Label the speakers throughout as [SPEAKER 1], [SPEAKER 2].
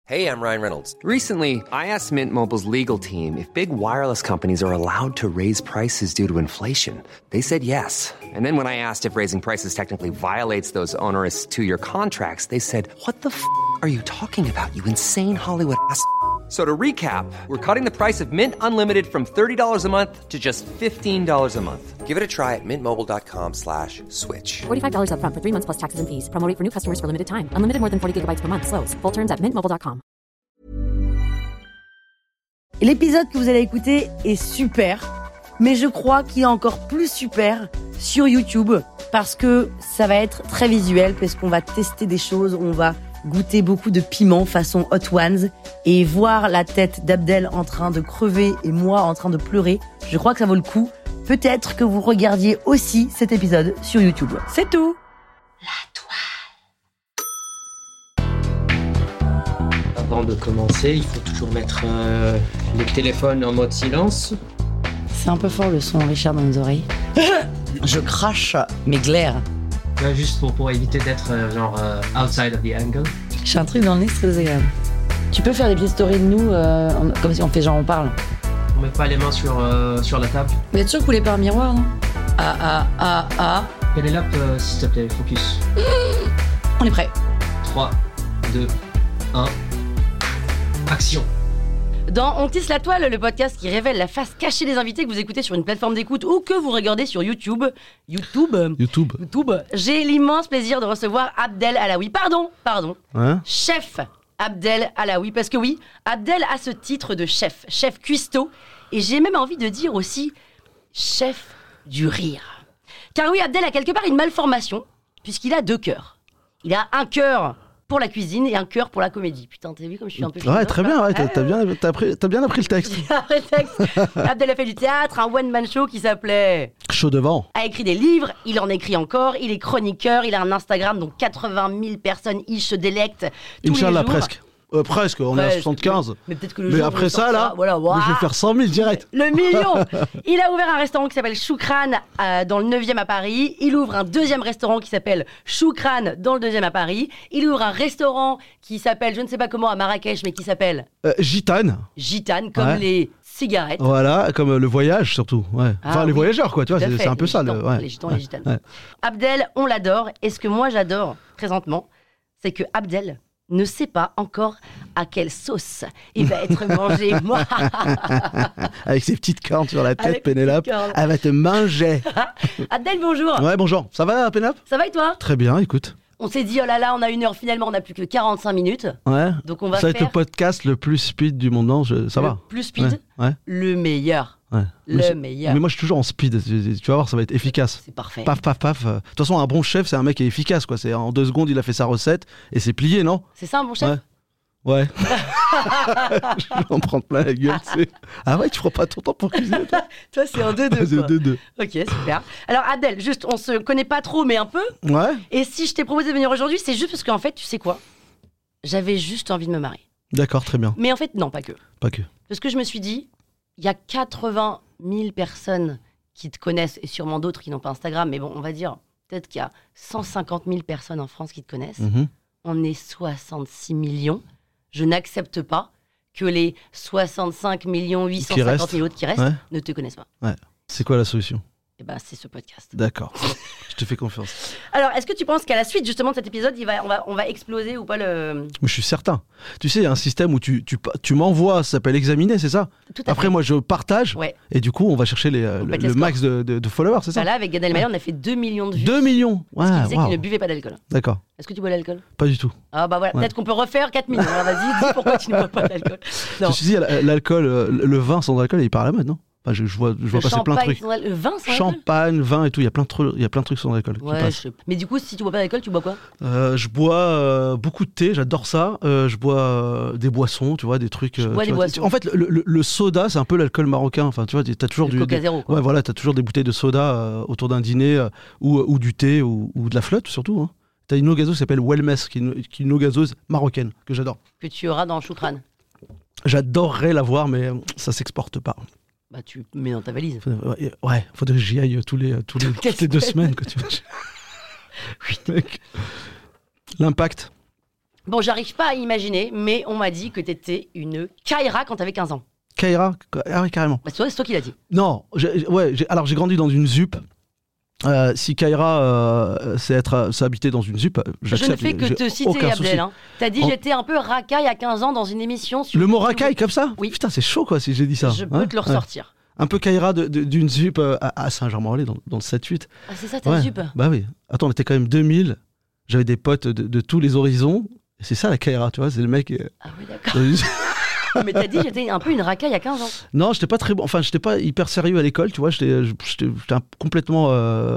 [SPEAKER 1] Hey, I'm Ryan Reynolds.
[SPEAKER 2] Recently, I asked Mint Mobile's legal team if big wireless companies are allowed to raise prices due to inflation. They said yes. And then when I asked if raising prices technically violates those onerous two-year contracts, they said, "What the f*** are you talking about, you insane Hollywood ass?" So to recap, we're cutting the price of Mint Unlimited from $30 a month to just $15 a month.
[SPEAKER 1] Give it a try at mintmobile.com/switch.
[SPEAKER 3] $45 up front for 3 months plus taxes and fees. Promo rate for new customers for limited time. Unlimited more than 40 gigabytes per month. Slows full terms at mintmobile.com.
[SPEAKER 4] L'épisode que vous allez écouter est super, mais je crois qu'il est encore plus super sur YouTube parce que ça va être très visuel, parce qu'on va tester des choses, on va goûter beaucoup de piment façon Hot Ones et voir la tête d'Abdel en train de crever et moi en train de pleurer. Je crois que ça vaut le coup. Peut-être que vous regardiez aussi cet épisode sur YouTube. C'est tout.
[SPEAKER 5] Avant de commencer, il faut toujours mettre les téléphones en mode silence.
[SPEAKER 4] C'est un peu fort le son, Richard, dans nos oreilles. Je crache mes glaires.
[SPEAKER 5] Là, juste pour éviter d'être outside of the angle.
[SPEAKER 4] J'ai un truc dans le nez, c'est très agréable. Tu peux faire des petites stories de nous, comme si on fait genre on parle.
[SPEAKER 5] On met pas les mains sur la table.
[SPEAKER 4] Vous êtes sûr que vous voulez pas un miroir, non?
[SPEAKER 5] Quelle est l'app, s'il te plaît, focus.
[SPEAKER 4] On est prêt.
[SPEAKER 5] 3, 2, 1. Action.
[SPEAKER 4] Dans On tisse la toile, le podcast qui révèle la face cachée des invités que vous écoutez sur une plateforme d'écoute ou que vous regardez sur YouTube, j'ai l'immense plaisir de recevoir Abdel Alaoui. Pardon.
[SPEAKER 6] Hein?
[SPEAKER 4] Chef Abdel Alaoui. Parce que oui, Abdel a ce titre de chef cuistot. Et j'ai même envie de dire aussi chef du rire. Car oui, Abdel a quelque part une malformation, puisqu'il a 2 cœurs. Il a un cœur pour la cuisine et un cœur pour la comédie. Putain, t'as vu comme je suis un peu...
[SPEAKER 6] Ouais, très bien, ouais, t'as bien appris le texte.
[SPEAKER 4] J'ai appris le texte. Abdel a fait du théâtre, un one-man show qui s'appelait...
[SPEAKER 6] Chaud devant.
[SPEAKER 4] A écrit des livres, il en écrit encore, il est chroniqueur, il a un Instagram dont 80 000 personnes se délectent tous
[SPEAKER 6] Inch'Allah,
[SPEAKER 4] les jours.
[SPEAKER 6] Presque, on est à 75.
[SPEAKER 4] Mais peut-être que le
[SPEAKER 6] mais
[SPEAKER 4] jour
[SPEAKER 6] après
[SPEAKER 4] où
[SPEAKER 6] ça, là,
[SPEAKER 4] voilà,
[SPEAKER 6] je vais faire 100 000 direct.
[SPEAKER 4] Le million. Il a ouvert un restaurant qui s'appelle Choukran dans le 9e à Paris. Il ouvre un deuxième restaurant qui s'appelle Choukran dans le 2e à Paris. Il ouvre un restaurant qui s'appelle, je ne sais pas comment, à Marrakech, mais qui s'appelle...
[SPEAKER 6] Gitane.
[SPEAKER 4] Gitane, comme les cigarettes.
[SPEAKER 6] Voilà, comme le voyage surtout. Ouais. Enfin, les voyageurs, quoi, tu vois, c'est un peu ça.
[SPEAKER 4] Les gitans, les gitanes. Ouais. Abdel, on l'adore. Et ce que moi j'adore, présentement, c'est que Abdel ne sait pas encore à quelle sauce il va être mangé.
[SPEAKER 6] Avec ses petites cornes sur la tête, Pénélope, elle va te manger.
[SPEAKER 4] Abdel, bonjour.
[SPEAKER 6] Ouais, bonjour. Ça va, Pénélope?
[SPEAKER 4] Ça va et toi?
[SPEAKER 6] Très bien, écoute.
[SPEAKER 4] On s'est dit, oh là là, on a 1 heure, finalement, on n'a plus que 45 minutes.
[SPEAKER 6] Ouais.
[SPEAKER 4] Donc on va
[SPEAKER 6] ça va être le podcast le plus speed du monde, non? Ça va?
[SPEAKER 4] Le plus speed,
[SPEAKER 6] ouais.
[SPEAKER 4] Le meilleur. Ouais. Le meilleur.
[SPEAKER 6] Mais moi, je suis toujours en speed. Tu vas voir, ça va être efficace.
[SPEAKER 4] C'est parfait.
[SPEAKER 6] Paf, paf, paf. De toute façon, un bon chef, c'est un mec qui est efficace, quoi. C'est en 2 secondes, il a fait sa recette et c'est plié, non? C'est
[SPEAKER 4] ça, un bon chef?
[SPEAKER 6] Ouais. Je vais en prendre plein la gueule, tu sais. Ah ouais, tu prends pas ton temps pour cuisiner, toi?
[SPEAKER 4] Toi, c'est en 2-2.
[SPEAKER 6] C'est 2-2.
[SPEAKER 4] Ok, super. Alors, Abdel, juste, on se connaît pas trop, mais un peu.
[SPEAKER 6] Ouais.
[SPEAKER 4] Et si je t'ai proposé de venir aujourd'hui, c'est juste parce qu'en fait, tu sais quoi? J'avais juste envie de me marier.
[SPEAKER 6] D'accord, très bien.
[SPEAKER 4] Mais en fait, non, pas que.
[SPEAKER 6] Pas que.
[SPEAKER 4] Parce que je me suis dit, il y a 80 000 personnes qui te connaissent, et sûrement d'autres qui n'ont pas Instagram, mais bon, on va dire, peut-être qu'il y a 150 000 personnes en France qui te connaissent.
[SPEAKER 6] Mm-hmm.
[SPEAKER 4] On est 66 millions. Je n'accepte pas que les 65 850 000 autres qui restent ne te connaissent pas.
[SPEAKER 6] Ouais. C'est quoi la solution?
[SPEAKER 4] Eh ben, c'est ce podcast.
[SPEAKER 6] D'accord. Je te fais confiance.
[SPEAKER 4] Alors, est-ce que tu penses qu'à la suite, justement, de cet épisode, on va exploser ou pas le...
[SPEAKER 6] Je suis certain. Tu sais, il y a un système où tu m'envoies, ça s'appelle examiner, c'est ça?
[SPEAKER 4] Tout à fait.
[SPEAKER 6] Après, moi, je partage. Ouais. Et du coup, on va chercher le max de followers, c'est ça?
[SPEAKER 4] Là, avec Gad Elmaleh, on a fait 2 millions de vues.
[SPEAKER 6] 2 millions.
[SPEAKER 4] Parce qu'il disait qu'il ne buvait pas d'alcool.
[SPEAKER 6] D'accord.
[SPEAKER 4] Est-ce que tu bois de l'alcool?
[SPEAKER 6] Pas du tout.
[SPEAKER 4] Ah bah voilà, peut-être qu'on peut refaire 4 millions. Alors vas-y, dis pourquoi tu ne bois pas d'alcool.
[SPEAKER 6] Je me suis dit, l'alcool, le vin sans alcool, il part à la mode, non? Enfin, je vois passer plein de trucs.
[SPEAKER 4] Le vin sans alcool?
[SPEAKER 6] Champagne, vin et tout, il y a plein de trucs sans alcool.
[SPEAKER 4] Ouais, mais du coup, si tu bois pas d'alcool, tu bois quoi?
[SPEAKER 6] Je bois beaucoup de thé, j'adore ça. Je bois des boissons, tu vois, des trucs.
[SPEAKER 4] Des boissons.
[SPEAKER 6] En fait, le soda, c'est un peu l'alcool marocain. Enfin, tu vois, t'as toujours du
[SPEAKER 4] Coca Zéro.
[SPEAKER 6] Ouais, voilà, t'as toujours des bouteilles de soda autour d'un dîner ou du thé ou de la flotte surtout. Hein. T'as une eau gazeuse qui s'appelle Wellmes, qui est une eau gazeuse marocaine que j'adore.
[SPEAKER 4] Que tu auras dans Choukran.
[SPEAKER 6] J'adorerais l'avoir, mais ça s'exporte pas.
[SPEAKER 4] Bah, tu mets dans ta valise.
[SPEAKER 6] Ouais, faudrait que j'y aille toutes les 2 semaines. Que tu... Oui, mec. L'impact.
[SPEAKER 4] Bon, j'arrive pas à imaginer, mais on m'a dit que t'étais une Kaira quand t'avais 15 ans.
[SPEAKER 6] Kaira, ah oui, carrément.
[SPEAKER 4] Bah, c'est toi qui l'as dit.
[SPEAKER 6] Non, alors j'ai grandi dans une ZUP. Si Kaira c'est habiter dans une ZUP,
[SPEAKER 4] Je ne fais que te citer, Abdel. Hein. T'as dit j'étais un peu racaille à 15 ans dans une émission sur
[SPEAKER 6] Le mot racaille comme ça?
[SPEAKER 4] Oui.
[SPEAKER 6] Putain, c'est chaud quoi si j'ai dit ça.
[SPEAKER 4] Je peux te le ressortir.
[SPEAKER 6] Un peu Kaira d'une ZUP à Saint-Jean-Morlaix dans le 7-8.
[SPEAKER 4] Ah, c'est ça ta ZUP?
[SPEAKER 6] Bah oui. Attends, on était quand même 2000. J'avais des potes de tous les horizons. Et c'est ça la Kaira, tu vois, c'est le mec.
[SPEAKER 4] Ah oui, d'accord. Mais t'as dit j'étais un peu une racaille à 15 ans.
[SPEAKER 6] Non, j'étais pas très bon. Enfin, j'étais pas hyper sérieux à l'école, tu vois. J'étais complètement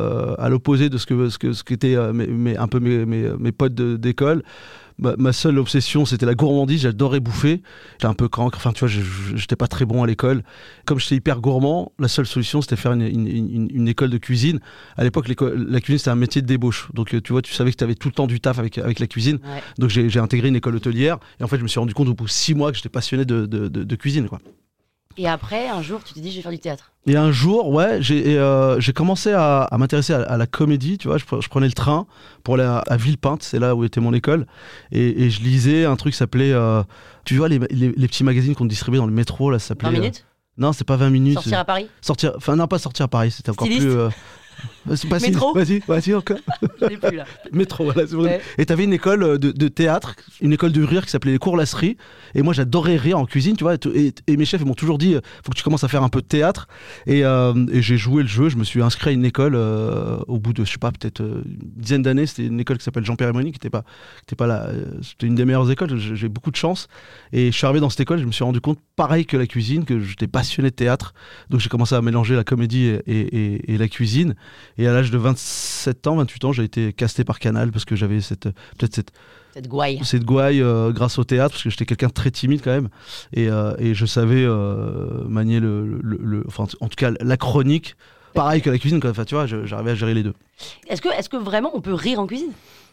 [SPEAKER 6] à l'opposé de ce qu'étaient un peu mes potes d'école. Ma seule obsession, c'était la gourmandise. J'adorais bouffer. J'étais un peu cancre. Enfin, tu vois, j'étais pas très bon à l'école. Comme j'étais hyper gourmand, la seule solution, c'était faire une école de cuisine. À l'époque, la cuisine, c'était un métier de débauche. Donc, tu vois, tu savais que tu avais tout le temps du taf avec la cuisine. Ouais. Donc, j'ai intégré une école hôtelière. Et en fait, je me suis rendu compte au bout de 6 mois que j'étais passionné de cuisine, quoi.
[SPEAKER 4] Et après, un jour, tu t'es dit, je vais faire du théâtre.
[SPEAKER 6] Et un jour, ouais, j'ai commencé à m'intéresser à la comédie, tu vois. Je prenais le train pour aller à Villepinte, c'est là où était mon école. Et je lisais un truc qui s'appelait... tu vois, les petits magazines qu'on distribuait dans le métro, là, ça s'appelait...
[SPEAKER 4] 20 minutes
[SPEAKER 6] non, c'est pas 20 minutes.
[SPEAKER 4] Sortir à Paris
[SPEAKER 6] Pas sortir à Paris, c'était encore
[SPEAKER 4] Styliste.
[SPEAKER 6] plus...
[SPEAKER 4] Métro.
[SPEAKER 6] Vas-y encore.
[SPEAKER 4] Je l'ai plus là.
[SPEAKER 6] Métro, voilà. C'est vrai. Ouais. Et t'avais une école de théâtre, une école de rire qui s'appelait les Cours Lasserie. Et moi, j'adorais rire en cuisine, tu vois. Et mes chefs ils m'ont toujours dit, faut que tu commences à faire un peu de théâtre. Et j'ai joué le jeu. Je me suis inscrit à une école au bout de, je sais pas, peut-être une dizaine d'années. C'était une école qui s'appelle Jean-Pierre Emmanuel, qui était pas là. C'était une des meilleures écoles. J'ai beaucoup de chance. Et je suis arrivé dans cette école. Je me suis rendu compte, pareil que la cuisine, que j'étais passionné de théâtre. Donc j'ai commencé à mélanger la comédie et la cuisine. Et à l'âge de 27 ans, 28 ans, j'ai été casté par Canal parce que j'avais cette
[SPEAKER 4] gouaille.
[SPEAKER 6] Cette gouaille grâce au théâtre, parce que j'étais quelqu'un de très timide quand même. Et je savais manier enfin, en tout cas, la chronique, pareil que la cuisine. Enfin, tu vois, j'arrivais à gérer les deux.
[SPEAKER 4] Est-ce que vraiment on peut rire en cuisine?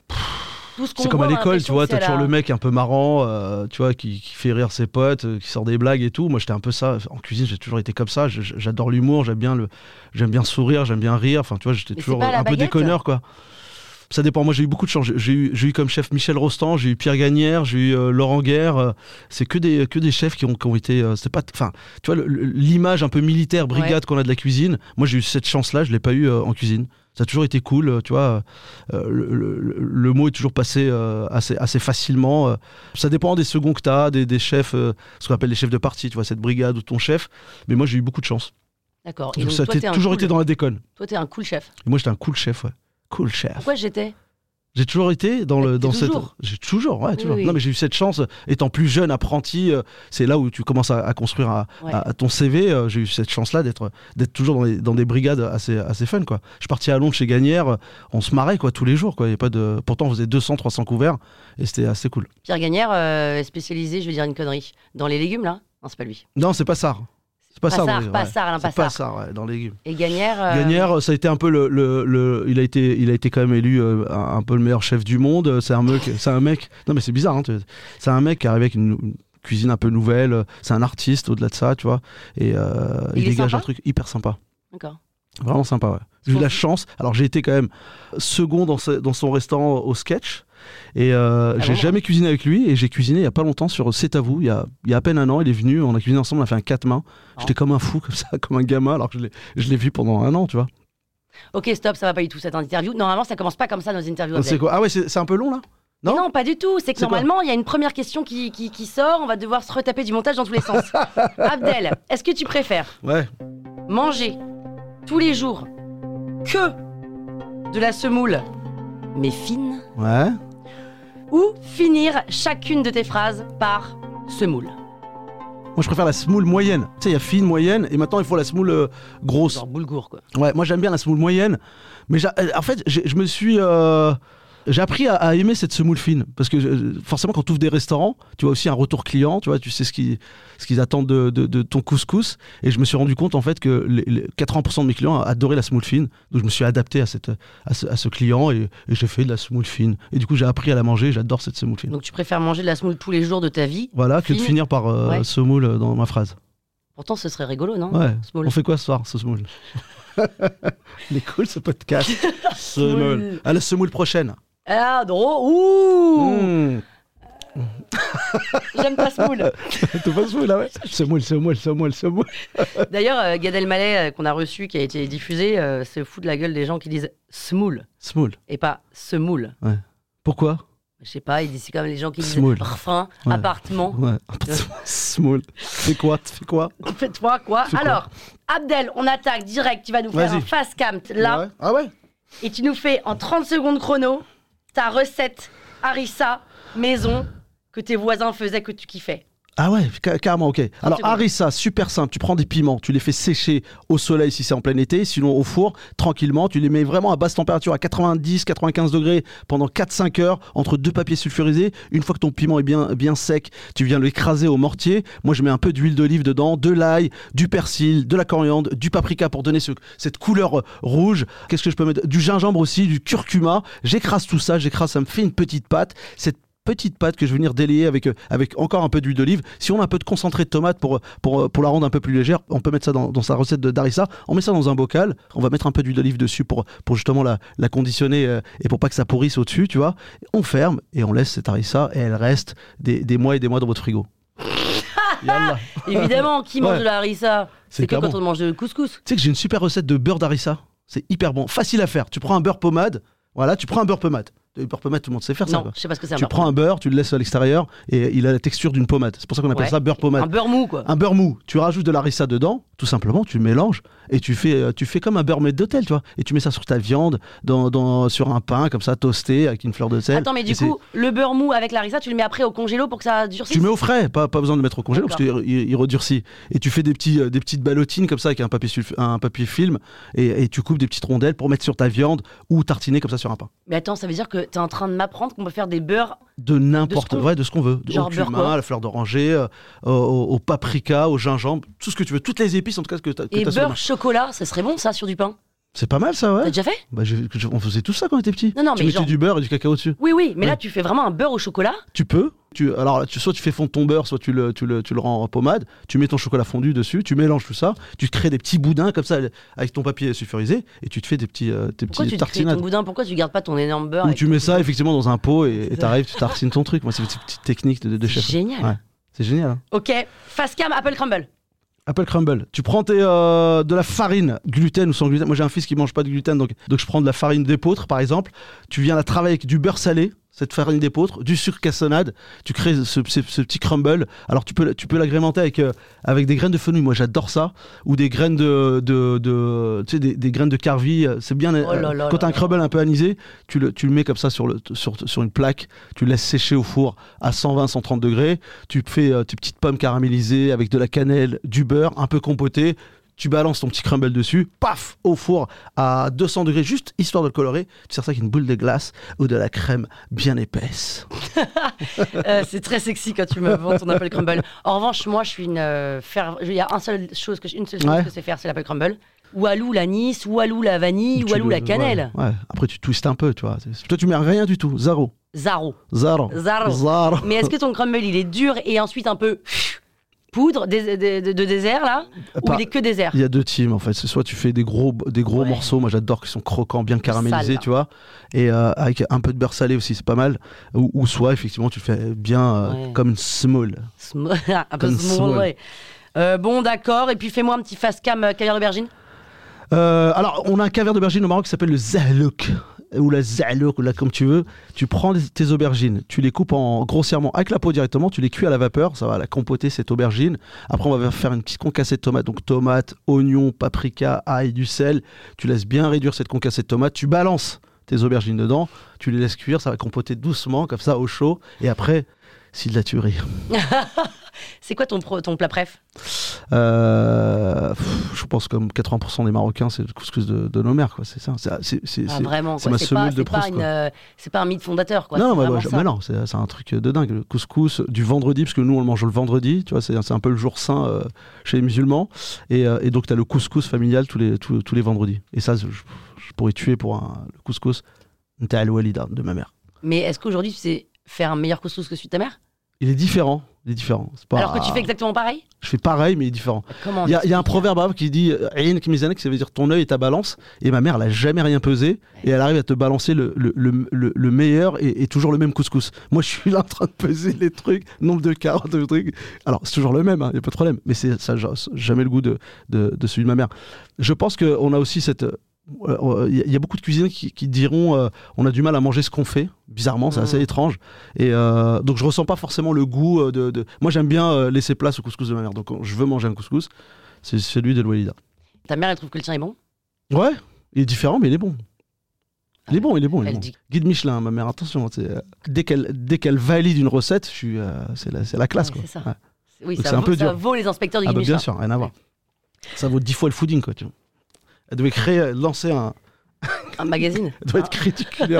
[SPEAKER 6] C'est comme à l'école, tu vois, t'as toujours le mec un peu marrant, tu vois, qui fait rire ses potes, qui sort des blagues et tout. Moi, j'étais un peu ça. En cuisine, j'ai toujours été comme ça. J'adore l'humour, j'aime bien sourire, j'aime bien rire. Enfin, tu vois, j'étais toujours un peu déconneur, quoi. Ça dépend. Moi, j'ai eu beaucoup de chance. J'ai eu comme chef Michel Rostand, j'ai eu Pierre Gagnère, j'ai eu Laurent Guerre. C'est que des chefs qui ont été. C'est pas. Enfin, tu vois, l'image un peu militaire, brigade qu'on a de la cuisine. Moi, j'ai eu cette chance-là. Je l'ai pas eu en cuisine. Ça a toujours été cool, tu vois. Le mot est toujours passé assez facilement. Ça dépend des seconds que tu as, des chefs, ce qu'on appelle les chefs de parti, tu vois, cette brigade ou ton chef. Mais moi, j'ai eu beaucoup de chance.
[SPEAKER 4] D'accord.
[SPEAKER 6] Et donc, ça a toujours été dans la déconne.
[SPEAKER 4] Toi, t'es un cool chef.
[SPEAKER 6] Et moi, j'étais un cool chef, ouais. Cool chef.
[SPEAKER 4] Pourquoi j'étais?
[SPEAKER 6] J'ai toujours été dans cette. J'ai toujours, ouais, toujours.
[SPEAKER 4] Oui.
[SPEAKER 6] Non, mais j'ai eu cette chance, étant plus jeune, apprenti, c'est là où tu commences à construire à ton CV. J'ai eu cette chance-là d'être toujours dans des brigades assez fun, quoi. Je suis parti à Londres chez Gagnère, on se marrait, quoi, tous les jours, quoi. Pourtant, on faisait 200-300 couverts et c'était assez cool.
[SPEAKER 4] Pierre Gagnère est spécialisé, je vais dire une connerie, dans les légumes, là? Non, c'est pas lui.
[SPEAKER 6] Non, c'est pas ça. C'est pas ça,
[SPEAKER 4] ouais,
[SPEAKER 6] dans les légumes.
[SPEAKER 4] Et Gagnère,
[SPEAKER 6] Gagnère, ça a été un peu il a été quand même élu un peu le meilleur chef du monde. C'est un mec. Non mais c'est bizarre, hein, c'est un mec qui arrive avec une cuisine un peu nouvelle. C'est un artiste au-delà de ça, tu vois. Et il dégage un truc hyper sympa.
[SPEAKER 4] D'accord.
[SPEAKER 6] Vraiment sympa, ouais. J'ai eu la chance. Alors j'ai été quand même second dans son restaurant au sketch. Et j'ai jamais cuisiné avec lui, et j'ai cuisiné il y a pas longtemps sur C'est à vous, il y a à peine un an. Il est venu, on a cuisiné ensemble, on a fait un 4 mains. J'étais comme un fou, comme ça, comme un gamin, alors que je l'ai vu pendant un an, tu vois.
[SPEAKER 4] Ok, stop, ça va pas du tout cette interview. Normalement, ça commence pas comme ça nos interviews.
[SPEAKER 6] C'est quoi? Ah ouais, c'est un peu long là?
[SPEAKER 4] Non, pas du tout. C'est que normalement, il y a une première question qui sort, on va devoir se retaper du montage dans tous les sens. Abdel, est-ce que tu préfères manger tous les jours que de la semoule, mais fine?
[SPEAKER 6] Ouais.
[SPEAKER 4] Ou finir chacune de tes phrases par semoule?
[SPEAKER 6] Moi, je préfère la semoule moyenne. Tu sais, il y a fine, moyenne, et maintenant, il faut la semoule grosse.
[SPEAKER 4] Genre boulgour, quoi.
[SPEAKER 6] Ouais, moi, j'aime bien la semoule moyenne. Mais en fait, je me suis... J'ai appris à aimer cette semoule fine, parce que forcément quand tu ouvres des restaurants, tu vois aussi un retour client, tu vois, tu sais ce qu'ils attendent de ton couscous, et je me suis rendu compte en fait que 80% de mes clients adoraient la semoule fine, donc je me suis adapté à ce client, et j'ai fait de la semoule fine, et du coup j'ai appris à la manger, j'adore cette semoule fine.
[SPEAKER 4] Donc tu préfères manger de la semoule tous les jours de ta vie,
[SPEAKER 6] voilà, que de finir par semoule dans ma phrase.
[SPEAKER 4] Pourtant ce serait rigolo, non?
[SPEAKER 6] Ouais, on fait quoi ce soir, ce semoule? Il est cool ce podcast. Semoule. À la semoule prochaine.
[SPEAKER 4] Ah, drôle. Ouh. J'aime pas semoule.
[SPEAKER 6] T'es pas semoule, là, ouais. Semoule.
[SPEAKER 4] D'ailleurs, Gad Elmaleh, qu'on a reçu, qui a été diffusé, se fout de la gueule des gens qui disent semoule.
[SPEAKER 6] Semoule.
[SPEAKER 4] Et pas semoule.
[SPEAKER 6] Ouais. Pourquoi?
[SPEAKER 4] Je sais pas, il dit c'est comme les gens qui disent
[SPEAKER 6] Semoule.
[SPEAKER 4] refrain,
[SPEAKER 6] Ouais.
[SPEAKER 4] appartement.
[SPEAKER 6] Ouais. Semoule. Fais quoi?
[SPEAKER 4] Fais-toi quoi?
[SPEAKER 6] Fais quoi?
[SPEAKER 4] Alors, Abdel, on attaque direct. Tu vas nous faire
[SPEAKER 6] Vas-y.
[SPEAKER 4] un fast cam là.
[SPEAKER 6] Ouais. Ah ouais?
[SPEAKER 4] Et tu nous fais en 30 secondes chrono ta recette harissa maison que tes voisins faisaient, que tu kiffais.
[SPEAKER 6] Ah ouais, carrément, ok. Alors,
[SPEAKER 4] secondes.
[SPEAKER 6] harissa, super simple. Tu prends des piments, tu les fais sécher au soleil si c'est en plein été, sinon au four, tranquillement. Tu les mets vraiment à basse température, à 90-95 degrés, pendant 4-5 heures, entre deux papiers sulfurisés. Une fois que ton piment est bien sec, tu viens l'écraser au mortier. Moi, je mets un peu d'huile d'olive dedans, de l'ail, du persil, de la coriandre, du paprika pour donner cette couleur rouge. Qu'est-ce que je peux mettre? Du gingembre aussi, du curcuma. J'écrase tout ça, ça me fait une petite pâte. Cette petite pâte que je vais venir délayer avec encore un peu d'huile d'olive. Si on a un peu de concentré de tomate pour la rendre un peu plus légère, on peut mettre ça dans sa recette d'harissa. On met ça dans un bocal, on va mettre un peu d'huile d'olive dessus pour justement la conditionner et pour pas que ça pourrisse au-dessus, tu vois. On ferme et on laisse cette harissa et elle reste des mois et des mois dans votre frigo. Yallah.
[SPEAKER 4] Évidemment, qui mange
[SPEAKER 6] Ouais.
[SPEAKER 4] de la harissa? C'est que
[SPEAKER 6] clairement.
[SPEAKER 4] quand on mange de couscous.
[SPEAKER 6] Tu sais que j'ai une super recette de beurre d'harissa. C'est hyper bon, facile à faire. Tu prends un beurre pommade, voilà, tu prends un beurre pommade. Le beurre pommade, tout le monde sait faire ça.
[SPEAKER 4] Non,
[SPEAKER 6] Quoi.
[SPEAKER 4] je sais pas ce que c'est un
[SPEAKER 6] Tu
[SPEAKER 4] beurre.
[SPEAKER 6] prends un beurre, tu le laisses à l'extérieur et il a la texture d'une pommade. C'est pour ça qu'on appelle
[SPEAKER 4] Ouais.
[SPEAKER 6] ça beurre pommade.
[SPEAKER 4] Un beurre mou, quoi.
[SPEAKER 6] Un beurre mou. Tu rajoutes de la harissa dedans, tout simplement, tu le mélanges et tu fais comme un beurre maître d'hôtel, tu vois. Et tu mets ça sur ta viande, sur un pain comme ça, toasté avec une fleur de sel.
[SPEAKER 4] Attends, mais
[SPEAKER 6] Et
[SPEAKER 4] du coup, le beurre mou avec la harissa, tu le mets après au congélo pour que ça durcisse?
[SPEAKER 6] tu le mets au frais, pas besoin de le mettre au congélo parce
[SPEAKER 4] D'accord.
[SPEAKER 6] qu'il redurcit. Et tu fais des petites ballotines comme ça avec un papier film et tu coupes des petites rondelles pour mettre sur ta viande ou tartiner comme ça sur un pain.
[SPEAKER 4] Mais attends, ça veut dire que t'es en train de m'apprendre qu'on peut faire des beurres.
[SPEAKER 6] De n'importe
[SPEAKER 4] De ce qu'on-
[SPEAKER 6] ouais, de ce qu'on veut.
[SPEAKER 4] Genre
[SPEAKER 6] Au
[SPEAKER 4] beurre
[SPEAKER 6] cumin,
[SPEAKER 4] quoi?
[SPEAKER 6] à la fleur d'oranger, au paprika, au gingembre, tout ce que tu veux, toutes les épices en tout cas que tu
[SPEAKER 4] Et
[SPEAKER 6] as sur le
[SPEAKER 4] beurre
[SPEAKER 6] marché.
[SPEAKER 4] chocolat, ça serait bon ça sur du pain?
[SPEAKER 6] C'est pas mal ça, ouais.
[SPEAKER 4] T'as déjà fait?
[SPEAKER 6] Bah, on faisait tout ça quand on était petit.
[SPEAKER 4] Non, non,
[SPEAKER 6] tu
[SPEAKER 4] mais
[SPEAKER 6] mettais
[SPEAKER 4] genre-
[SPEAKER 6] du beurre et du cacao dessus.
[SPEAKER 4] Oui, mais
[SPEAKER 6] Ouais.
[SPEAKER 4] là tu fais vraiment un beurre au chocolat.
[SPEAKER 6] Tu peux. Alors, soit tu fais fondre ton beurre, soit tu le rends en pommade. Tu mets ton chocolat fondu dessus, tu mélanges tout ça. Tu te crées des petits boudins comme ça avec ton papier sulfurisé et tu te fais tes
[SPEAKER 4] Pourquoi
[SPEAKER 6] petits
[SPEAKER 4] tu te crées
[SPEAKER 6] tartinades.
[SPEAKER 4] ton boudin? Pourquoi tu gardes pas ton énorme beurre?
[SPEAKER 6] Ou
[SPEAKER 4] avec
[SPEAKER 6] tu
[SPEAKER 4] ton
[SPEAKER 6] mets ça
[SPEAKER 4] boudin
[SPEAKER 6] effectivement dans un pot et t'arrives, tu tartines ton truc. Moi, c'est une petite technique de
[SPEAKER 4] C'est
[SPEAKER 6] chef.
[SPEAKER 4] génial.
[SPEAKER 6] Ouais. C'est génial. Hein.
[SPEAKER 4] Ok, fast cam Apple Crumble.
[SPEAKER 6] Apple Crumble. Tu prends de la farine, gluten ou sans gluten. Moi, j'ai un fils qui mange pas de gluten, donc je prends de la farine d'épeautre, par exemple. Tu viens la travailler avec du beurre salé, cette farine d'épeautre, du sucre cassonade. Tu crées ce petit crumble. Alors, tu peux l'agrémenter avec des graines de fenouil. Moi, j'adore ça. Ou des graines tu sais, des graines de carvi. C'est bien.
[SPEAKER 4] Oh là là
[SPEAKER 6] Quand t'as
[SPEAKER 4] là
[SPEAKER 6] un crumble un peu anisé, tu le mets comme ça sur une plaque. Tu le laisses sécher au four à 120-130 degrés. Tu fais tes petites pommes caramélisées avec de la cannelle, du beurre, un peu compoté. Tu balances ton petit crumble dessus, paf, au four à 200 degrés, juste histoire de le colorer. Tu sers ça avec une boule de glace ou de la crème bien épaisse.
[SPEAKER 4] C'est très sexy quand tu me vends ton Apple Crumble. En revanche, moi je suis il y a une seule chose que je sais faire, c'est l'Apple Crumble. Walou l'anis, walou la vanille, walou la cannelle.
[SPEAKER 6] Ouais. Après, tu twistes un peu, tu vois. Toi, tu mets rien du tout, zéro.
[SPEAKER 4] Zaro.
[SPEAKER 6] Zaro.
[SPEAKER 4] Mais est-ce que ton crumble il est dur et ensuite un peu poudre de désert là, ou il est que désert?
[SPEAKER 6] Il y a deux teams en fait. C'est soit tu fais des gros
[SPEAKER 4] Ouais.
[SPEAKER 6] morceaux, moi j'adore qu'ils sont croquants, bien caramélisés,
[SPEAKER 4] Sale.
[SPEAKER 6] tu vois, et avec un peu de beurre salé aussi, c'est pas mal. Ou soit effectivement tu le fais bien
[SPEAKER 4] Ouais.
[SPEAKER 6] comme une semoule.
[SPEAKER 4] Un peu
[SPEAKER 6] Comme
[SPEAKER 4] small,
[SPEAKER 6] small.
[SPEAKER 4] ouais. Bon d'accord, et puis fais-moi un petit fast cam caviar d'aubergine.
[SPEAKER 6] Alors on a un caviar d'aubergine au Maroc qui s'appelle le zahlouk ou la zahlouk, ou là comme tu veux. Tu prends tes aubergines, tu les coupes grossièrement avec la peau directement, tu les cuis à la vapeur, ça va la compoter cette aubergine. Après on va faire une petite concassée de tomates, donc tomates, oignons, paprika, ail, du sel. Tu laisses bien réduire cette concassée de tomates, tu balances tes aubergines dedans, tu les laisses cuire, ça va compoter doucement comme ça au chaud, et après c'est de la tuerie.
[SPEAKER 4] C'est quoi ton plat préf?
[SPEAKER 6] Je pense comme 80% des Marocains, c'est le couscous de nos mères, quoi. C'est ça.
[SPEAKER 4] Vraiment,
[SPEAKER 6] c'est
[SPEAKER 4] quoi.
[SPEAKER 6] ma semoule de Proust.
[SPEAKER 4] C'est pas un mythe fondateur, quoi.
[SPEAKER 6] Non,
[SPEAKER 4] C'est
[SPEAKER 6] bah,
[SPEAKER 4] vraiment ça.
[SPEAKER 6] mais non, c'est un truc de dingue. Le couscous du vendredi, parce que nous on le mange le vendredi, tu vois, c'est un peu le jour saint chez les musulmans. Et donc tu as le couscous familial tous les vendredis. Et ça, je pourrais tuer pour le couscous Nta al-Walida de ma mère.
[SPEAKER 4] Mais est-ce qu'aujourd'hui tu sais faire un meilleur couscous que celui de ta mère?
[SPEAKER 6] Il est différent. Il est différent. C'est pas...
[SPEAKER 4] Alors que tu fais exactement pareil?
[SPEAKER 6] Je fais pareil, mais il est différent.
[SPEAKER 4] Comment
[SPEAKER 6] Il y a un proverbe arabe qui dit Ayn Kmizanek, ça veut dire ton œil est ta balance. Et ma mère, elle a jamais rien pesé. Et elle arrive à te balancer le meilleur et toujours le même couscous. Moi, je suis là en train de peser les trucs, nombre de carottes, de trucs. Alors, c'est toujours le même, il n'y a pas de problème. Mais ça n'a jamais le goût de celui de ma mère. Je pense qu'on a aussi cette. Il y a beaucoup de cuisiniers qui diront on a du mal à manger ce qu'on fait, bizarrement, c'est assez étrange, et donc je ressens pas forcément le goût moi j'aime bien laisser place au couscous de ma mère, donc quand je veux manger un couscous, c'est celui de Louelida.
[SPEAKER 4] Ta mère, elle trouve que le tien est bon?
[SPEAKER 6] Ouais, il est différent, mais il est bon. Il est bon.
[SPEAKER 4] Dit...
[SPEAKER 6] Guide Michelin, ma mère, attention, dès qu'elle valide une recette, c'est la classe, quoi.
[SPEAKER 4] C'est ça.
[SPEAKER 6] Ouais.
[SPEAKER 4] Oui,
[SPEAKER 6] donc
[SPEAKER 4] ça vaut les inspecteurs du Guide Michelin.
[SPEAKER 6] Bien sûr, rien à voir. Ça vaut 10 fois le fooding, quoi, tu vois. Elle devait lancer un
[SPEAKER 4] magazine.
[SPEAKER 6] Elle doit être ridiculée.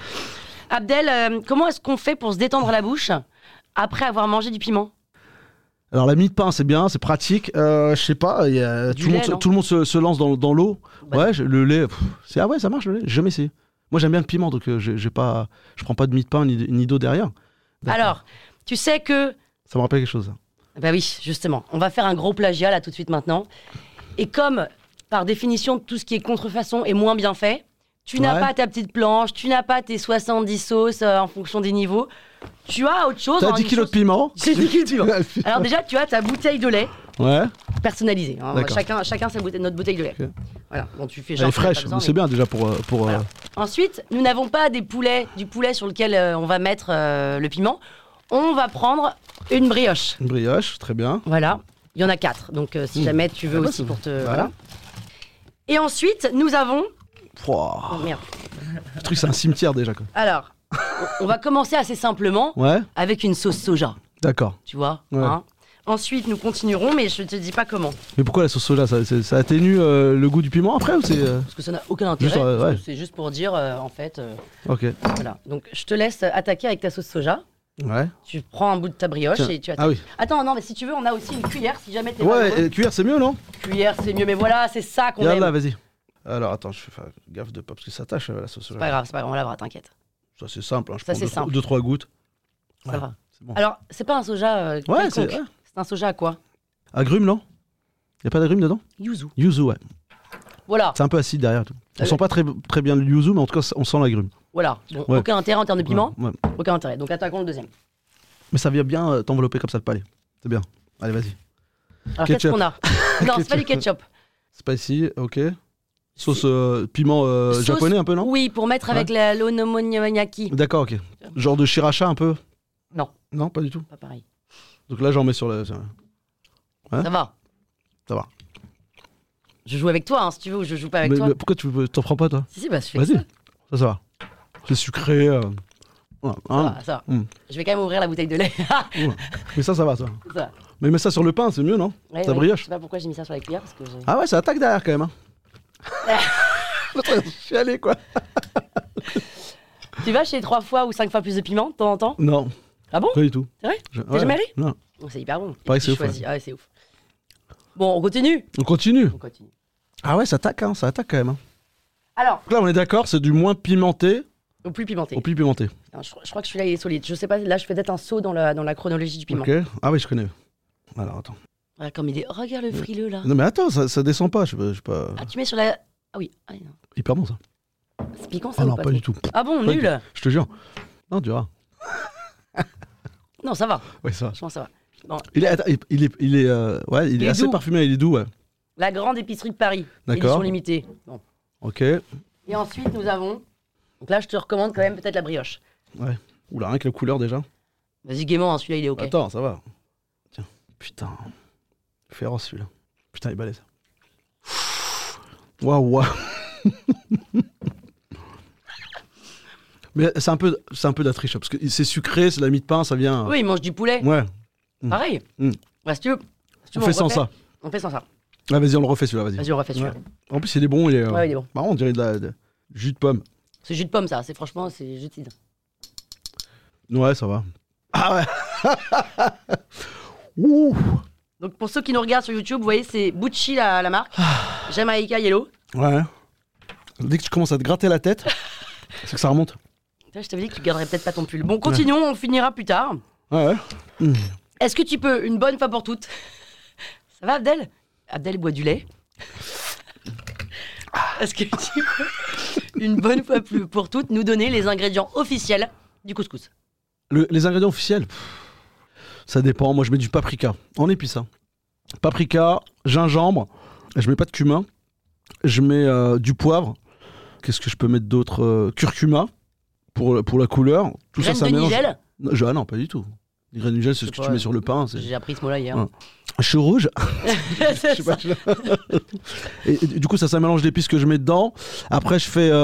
[SPEAKER 4] Abdel, comment est-ce qu'on fait pour se détendre la bouche après avoir mangé du piment?
[SPEAKER 6] Alors la mie de pain, c'est bien, c'est pratique. Je sais pas, tout le monde se lance dans l'eau. Ouais, le lait, ça marche le lait. J'ai jamais essayé. Moi j'aime bien le piment, donc je prends pas de mie de pain ni d'eau derrière. D'accord.
[SPEAKER 4] Alors, tu sais que...
[SPEAKER 6] Ça me rappelle quelque chose.
[SPEAKER 4] Bah oui, justement. On va faire un gros plagiat là tout de suite maintenant. Et comme... par définition, tout ce qui est contrefaçon est moins bien fait. Tu n'as pas ta petite planche, tu n'as pas tes 70 sauces en fonction des niveaux. Tu as autre chose.
[SPEAKER 6] T'as 10 kilos de piment.
[SPEAKER 4] J'ai 10 kilos de piment. Alors déjà, tu as ta bouteille de lait personnalisée. Hein. Chacun notre bouteille de lait. Okay. Voilà. Bon, tu fais genre. Elle est
[SPEAKER 6] fraîche, c'est bien déjà pour...
[SPEAKER 4] Voilà. Ensuite, nous n'avons pas du poulet sur lequel on va mettre le piment. On va prendre une brioche.
[SPEAKER 6] Une brioche, très bien.
[SPEAKER 4] Voilà. Il y en a 4, donc si jamais tu veux aussi pour te... Voilà. Et ensuite, nous avons...
[SPEAKER 6] Oh,
[SPEAKER 4] merde.
[SPEAKER 6] Le truc, c'est un cimetière déjà, quoi.
[SPEAKER 4] Alors, on va commencer assez simplement avec une sauce soja.
[SPEAKER 6] D'accord.
[SPEAKER 4] Tu vois hein. Ensuite, nous continuerons, mais je te dis pas comment.
[SPEAKER 6] Mais pourquoi la sauce soja? Ça atténue le goût du piment après ou c'est
[SPEAKER 4] Parce que ça n'a aucun intérêt. C'est juste pour dire, en fait...
[SPEAKER 6] Ok.
[SPEAKER 4] Voilà. Donc, je te laisse attaquer avec ta sauce soja.
[SPEAKER 6] Ouais.
[SPEAKER 4] Tu prends un bout de ta brioche et tu attaques.
[SPEAKER 6] Ah oui.
[SPEAKER 4] Attends, non, mais si tu veux, on a aussi une cuillère si jamais t'es
[SPEAKER 6] pas cuillère, c'est mieux, non?
[SPEAKER 4] Cuillère, c'est mieux, mais voilà, c'est ça qu'on aime.
[SPEAKER 6] Là, vas-y. Alors, attends, je fais gaffe de pas parce que ça tâche la sauce.
[SPEAKER 4] C'est pas grave, on lavera, t'inquiète.
[SPEAKER 6] Ça, c'est simple. Hein. Je
[SPEAKER 4] ça, c'est
[SPEAKER 6] prends
[SPEAKER 4] simple.
[SPEAKER 6] 2-3 gouttes.
[SPEAKER 4] Ça va. C'est bon. Alors, c'est pas un soja c'est un soja à quoi?
[SPEAKER 6] Agrumes, non? Y'a pas d'agrumes dedans?
[SPEAKER 4] Yuzu.
[SPEAKER 6] Yuzu, ouais.
[SPEAKER 4] Voilà.
[SPEAKER 6] C'est un peu acide derrière tout. On sent pas très bien le yuzu, mais en tout cas, on sent l'agrume.
[SPEAKER 4] Voilà. Bon, aucun intérêt en termes de piment. Aucun intérêt. Donc, attaquons le deuxième.
[SPEAKER 6] Mais ça vient bien t'envelopper comme ça le palais. C'est bien. Allez, vas-y.
[SPEAKER 4] Alors, qu'est-ce qu'on a? Non, c'est pas du ketchup.
[SPEAKER 6] Spicy, ok. Sauce piment japonais un peu, non?
[SPEAKER 4] Oui, pour mettre avec l'onomoniaki.
[SPEAKER 6] D'accord, ok. Genre de sriracha un peu?
[SPEAKER 4] Non.
[SPEAKER 6] Non, pas du tout?
[SPEAKER 4] Pas pareil.
[SPEAKER 6] Donc là, j'en mets sur le...
[SPEAKER 4] Ça va.
[SPEAKER 6] Ça va.
[SPEAKER 4] Je joue avec toi, hein, si tu veux, ou je joue pas avec toi.
[SPEAKER 6] Mais pourquoi tu t'en prends pas, toi?
[SPEAKER 4] Si, bah je fais
[SPEAKER 6] Vas-y. Ça va. C'est sucré.
[SPEAKER 4] Ça va. Je vais quand même ouvrir la bouteille de lait.
[SPEAKER 6] Mais ça va, ça. Mais mets ça sur le pain, c'est mieux, non? Ta brioche.
[SPEAKER 4] Je sais pas pourquoi j'ai mis ça sur la cuillère. Parce que
[SPEAKER 6] ah ouais, ça attaque derrière quand même. Hein. Je suis allé, quoi.
[SPEAKER 4] Tu vas chez 3 fois ou 5 fois plus de piment de temps en temps?
[SPEAKER 6] Non.
[SPEAKER 4] Ah bon?
[SPEAKER 6] Pas du tout.
[SPEAKER 4] C'est vrai? T'es jamais allé?
[SPEAKER 6] Non.
[SPEAKER 4] C'est hyper bon.
[SPEAKER 6] Pareil, c'est ouf.
[SPEAKER 4] Ah, c'est ouf. Bon, on continue.
[SPEAKER 6] On continue. Ah ouais, ça attaque quand même. Hein.
[SPEAKER 4] Alors.
[SPEAKER 6] Donc là, on est d'accord, c'est du moins pimenté.
[SPEAKER 4] Au plus pimenté.
[SPEAKER 6] Non,
[SPEAKER 4] je crois que celui-là, il est solide. Je sais pas, là, je fais peut-être un saut dans la chronologie du piment.
[SPEAKER 6] Ok. Ah oui, je connais. Alors, attends.
[SPEAKER 4] Voilà, comme il est... Regarde le frileux, là.
[SPEAKER 6] Non, mais attends, ça descend pas. Je sais pas...
[SPEAKER 4] Ah, tu mets sur la... Ah oui. Ah, non.
[SPEAKER 6] Hyper bon, ça.
[SPEAKER 4] C'est piquant, ça,
[SPEAKER 6] ah
[SPEAKER 4] ou
[SPEAKER 6] non, pas du tout.
[SPEAKER 4] Ah bon, nul.
[SPEAKER 6] Je te jure. Non, tu vois.
[SPEAKER 4] Non, ça va.
[SPEAKER 6] Oui, ça va.
[SPEAKER 4] Franchement, ça va. Bon.
[SPEAKER 6] Il est assez
[SPEAKER 4] doux.
[SPEAKER 6] Parfumé, il est doux, ouais.
[SPEAKER 4] La grande épicerie de Paris.
[SPEAKER 6] D'accord.
[SPEAKER 4] Édition limitée. Bon.
[SPEAKER 6] Ok.
[SPEAKER 4] Et ensuite, nous avons... Donc là, je te recommande quand même peut-être la brioche.
[SPEAKER 6] Ouais. Oula, rien que la couleur déjà.
[SPEAKER 4] Vas-y, gaiement, hein, celui-là, il est ok.
[SPEAKER 6] Attends, ça va. Tiens. Putain. Féroce, celui-là. Putain, il est balèze. Waouh. Mais c'est un peu de la triche, parce que c'est sucré, c'est de la mie de pain, ça vient...
[SPEAKER 4] Oui, il mange du poulet.
[SPEAKER 6] Ouais.
[SPEAKER 4] Pareil. Bah, si tu veux,
[SPEAKER 6] on fait sans ça.
[SPEAKER 4] On fait sans ça.
[SPEAKER 6] Ah, vas-y, on le refait celui-là, vas-y.
[SPEAKER 4] Vas-y, on refait celui-là.
[SPEAKER 6] Ouais. En plus, il est bon, il est...
[SPEAKER 4] Ouais, il est bon.
[SPEAKER 6] Marrant, on dirait de jus de pomme.
[SPEAKER 4] C'est jus de pomme, ça. C'est franchement, c'est jus de cidre.
[SPEAKER 6] Ouais, ça va. Ah ouais. Ouh.
[SPEAKER 4] Donc, pour ceux qui nous regardent sur YouTube, vous voyez, c'est Bucci la marque. Jamaica Yellow.
[SPEAKER 6] Ouais. Dès que tu commences à te gratter la tête, c'est que ça remonte.
[SPEAKER 4] Je t'avais dit que tu garderais peut-être pas ton pull. Bon, continuons, on finira plus tard.
[SPEAKER 6] Ouais.
[SPEAKER 4] Est-ce que tu peux, une bonne fois pour toutes... Ça va, Abdel ? Abdel boit du lait. Est-ce que tu peux, une bonne fois pour toutes, nous donner les ingrédients officiels du couscous ?
[SPEAKER 6] Les ingrédients officiels, ça dépend. Moi, je mets du paprika en épices. Paprika, gingembre. Je mets pas de cumin. Je mets du poivre. Qu'est-ce que je peux mettre d'autre ? Curcuma pour la couleur. Tout
[SPEAKER 4] Graines
[SPEAKER 6] ça
[SPEAKER 4] de
[SPEAKER 6] mélange.
[SPEAKER 4] nigel ?
[SPEAKER 6] Non, pas du tout. Les graines de nigel, c'est ce que tu mets sur le pain.
[SPEAKER 4] J'ai appris ce mot-là hier.
[SPEAKER 6] Ouais. Chou rouge. Je sais pas. Et du coup, ça mélange d'épices que je mets dedans. Après, je fais,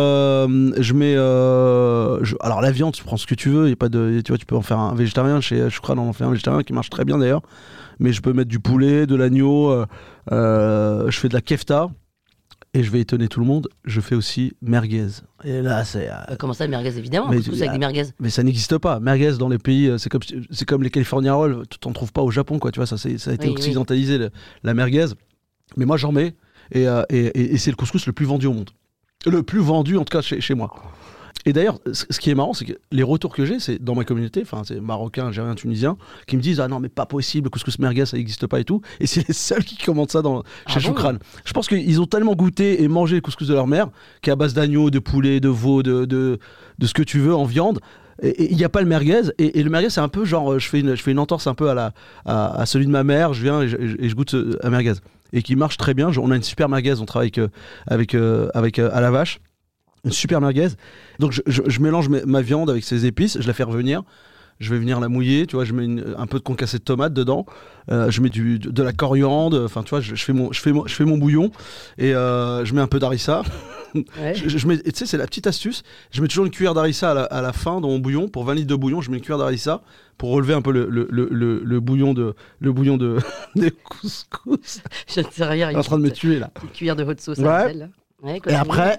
[SPEAKER 6] alors la viande, tu prends ce que tu veux. Y a pas de, tu vois, tu peux en faire un végétarien. Chez Choukran, on en fait un végétarien qui marche très bien d'ailleurs. Mais je peux mettre du poulet, de l'agneau. Je fais de la kefta. Et je vais étonner tout le monde, je fais aussi merguez. Et là, c'est...
[SPEAKER 4] Comment ça, merguez, évidemment,
[SPEAKER 6] mais,
[SPEAKER 4] couscous avec des merguez. Mais
[SPEAKER 6] ça n'existe pas. Merguez dans les pays, c'est comme les California Rolls, tu t'en trouves pas au Japon, quoi. Tu vois, ça a été occidentalisé, la merguez. Mais moi, j'en mets, et c'est le couscous le plus vendu au monde. Le plus vendu, en tout cas, chez moi. Et d'ailleurs, ce qui est marrant, c'est que les retours que j'ai, c'est dans ma communauté, enfin, c'est marocains, algériens, tunisiens, qui me disent « Ah non, mais pas possible, le couscous merguez, ça n'existe pas et tout. » Et c'est les seuls qui commentent ça chez Choukran. Je pense qu'ils ont tellement goûté et mangé le couscous de leur mère, qui est à base d'agneau, de poulet, de veau, de ce que tu veux en viande. Et il n'y a pas le merguez. Et le merguez, c'est un peu genre, je fais une entorse un peu à celui de ma mère, je viens et je goûte à merguez. Et qui marche très bien. On a une super merguez, on travaille avec à la vache. Une super merguez. Donc je mélange ma viande avec ses épices, je la fais revenir, je vais venir la mouiller, tu vois, je mets un peu de concassé de tomate dedans, je mets de la coriandre, enfin tu vois, je fais mon bouillon et je mets un peu d'harissa. Ouais. Je mets, tu sais, c'est la petite astuce, je mets toujours une cuillère d'harissa à la fin dans mon bouillon. Pour 20 litres de bouillon, je mets une cuillère d'harissa pour relever un peu le bouillon de couscous.
[SPEAKER 4] Je ne sais rien.
[SPEAKER 6] Il est en train de me tuer là.
[SPEAKER 4] Une cuillère de haute sauce.
[SPEAKER 6] Ouais. Ouais, et après,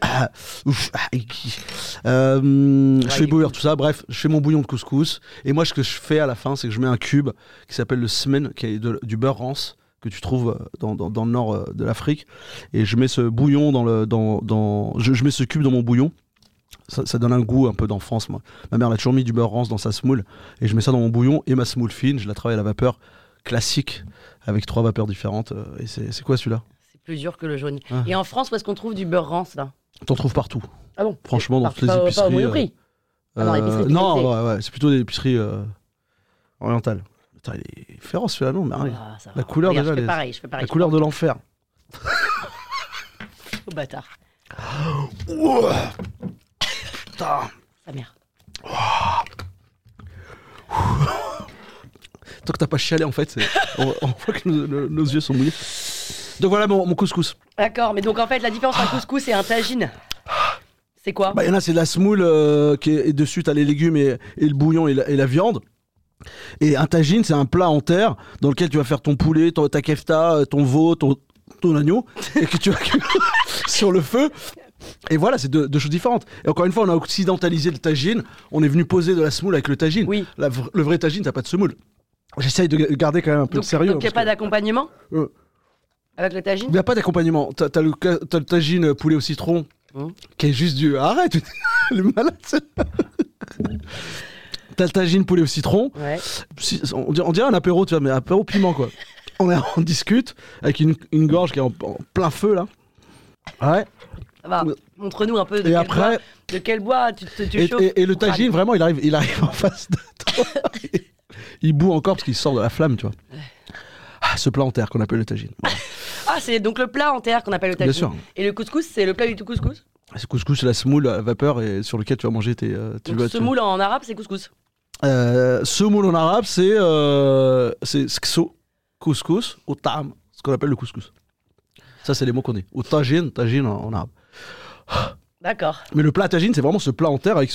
[SPEAKER 6] je fais bouillir tout ça. Bref, je fais mon bouillon de couscous. Et moi, ce que je fais à la fin, c'est que je mets un cube qui s'appelle le semen, qui est du beurre rance que tu trouves dans le nord de l'Afrique. Et je mets ce bouillon je mets ce cube dans mon bouillon. Ça donne un goût un peu d'enfance. Moi, ma mère a toujours mis du beurre rance dans sa semoule. Et je mets ça dans mon bouillon et ma semoule fine. Je la travaille à la vapeur classique avec 3 vapeurs différentes. Et c'est quoi celui-là ?
[SPEAKER 4] Plus dur que le jaune. Ah. Et en France, où est-ce qu'on trouve du beurre rance là ?
[SPEAKER 6] T'en trouves partout.
[SPEAKER 4] Ah bon ?
[SPEAKER 6] Franchement, dans toutes les épiceries.
[SPEAKER 4] Pas au Monoprix.
[SPEAKER 6] Non, ouais, c'est plutôt des épiceries orientales. Putain, il est féroce celui-là, non, mais la couleur déjà.
[SPEAKER 4] Je fais pareil.
[SPEAKER 6] La couleur de l'enfer.
[SPEAKER 4] Oh bâtard.
[SPEAKER 6] Putain.
[SPEAKER 4] Sa mère.
[SPEAKER 6] Tant que t'as pas chialé en fait, on voit que nos yeux sont mouillés. Donc voilà mon couscous.
[SPEAKER 4] D'accord, mais donc en fait la différence entre un couscous et un tagine, c'est quoi ?
[SPEAKER 6] Il y en a, c'est de la semoule et dessus t'as les légumes et le bouillon et la viande. Et un tagine, c'est un plat en terre dans lequel tu vas faire ton poulet, ta kefta, ton veau, ton agneau, et que tu vas sur le feu. Et voilà, c'est deux choses différentes. Et encore une fois, on a occidentalisé le tagine. On est venu poser de la semoule avec le tagine.
[SPEAKER 4] Oui.
[SPEAKER 6] Le vrai tagine, t'as pas de semoule. J'essaye de garder quand même un peu de sérieux.
[SPEAKER 4] Donc il n'y a pas d'accompagnement avec le tagine ?
[SPEAKER 6] Il n'y a pas d'accompagnement. T'as le tagine poulet au citron qui est juste du... Arrête, le malade. T'as le tagine poulet au citron. Ouais. On dirait un apéro, tu vois, mais apéro piment, quoi. On discute avec une gorge qui est en plein feu, là. Ouais.
[SPEAKER 4] Va, montre-nous un peu de quel bois tu chauffes.
[SPEAKER 6] Et le tagine, vraiment, il arrive en face de toi. Il bout encore parce qu'il sort de la flamme, tu vois. Ce plat en terre qu'on appelle le tagine. Voilà.
[SPEAKER 4] Ah, c'est donc le plat en terre qu'on appelle le tagine. Bien sûr. Et le couscous, c'est le plat du tout couscous ?
[SPEAKER 6] Ce couscous, c'est la semoule à vapeur et sur lequel tu vas manger tes...
[SPEAKER 4] donc semoule en arabe, c'est couscous.
[SPEAKER 6] Semoule en arabe, c'est skso, couscous, ou tam, ce qu'on appelle le couscous. Ça, c'est les mots qu'on dit. Ou tagine en arabe.
[SPEAKER 4] D'accord.
[SPEAKER 6] Mais le plat tagine, c'est vraiment ce plat en terre avec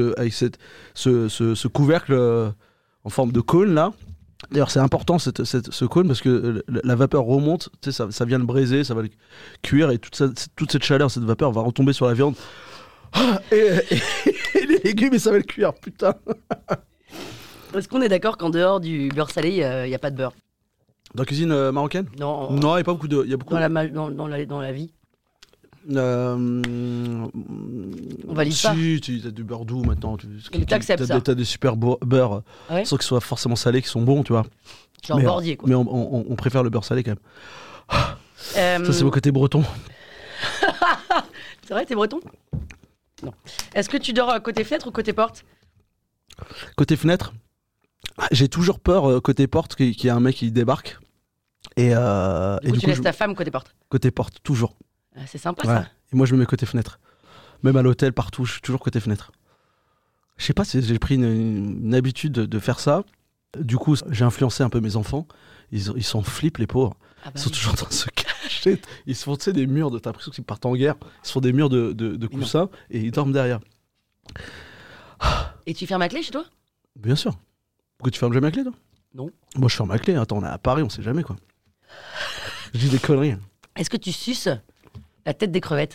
[SPEAKER 6] ce couvercle en forme de cône là. D'ailleurs, c'est important ce cône parce que la vapeur remonte, tu sais, ça vient le braiser, ça va le cuire et toute cette chaleur, cette vapeur va retomber sur la viande. Et les légumes, et ça va le cuire, putain.
[SPEAKER 4] Est-ce qu'on est d'accord qu'en dehors du beurre salé, il n'y a pas de beurre ?
[SPEAKER 6] Dans la cuisine marocaine ?
[SPEAKER 4] Non.
[SPEAKER 6] Non, il n'y a pas beaucoup de...
[SPEAKER 4] Dans la vie. On valide pas.
[SPEAKER 6] Si, tu as du beurre doux maintenant.
[SPEAKER 4] T'acceptes ça.
[SPEAKER 6] T'as des super beurres, sans qu'ils soient forcément salés, qui sont bons, tu vois.
[SPEAKER 4] Genre bordier, quoi.
[SPEAKER 6] Mais on préfère le beurre salé quand même. Ça, c'est mon côté breton.
[SPEAKER 4] C'est vrai, t'es breton? Non. Est-ce que tu dors côté fenêtre ou côté porte?
[SPEAKER 6] Côté fenêtre, j'ai toujours peur côté porte qu'il y ait un mec qui débarque. Et
[SPEAKER 4] du coup, tu laisses ta femme côté porte?
[SPEAKER 6] Côté porte, toujours.
[SPEAKER 4] Ah, c'est sympa ça.
[SPEAKER 6] Et moi, je me mets côté fenêtre. Même à l'hôtel, partout, je suis toujours côté fenêtre. Je sais pas, j'ai pris une habitude de faire ça. Du coup, j'ai influencé un peu mes enfants. Ils s'en flippent, les pauvres. Ils sont toujours en train de se cacher. Ils se font, tu sais, des murs t'as l'impression qu'ils partent en guerre. Ils se font des murs de coussins et ils dorment derrière.
[SPEAKER 4] Et tu fermes la clé chez toi?
[SPEAKER 6] Bien sûr. Pourquoi tu fermes jamais la clé, toi?
[SPEAKER 4] Non.
[SPEAKER 6] Moi, je ferme la clé. Attends, on est à Paris, on sait jamais, quoi. Je dis des conneries.
[SPEAKER 4] Est-ce que tu suces la tête des crevettes?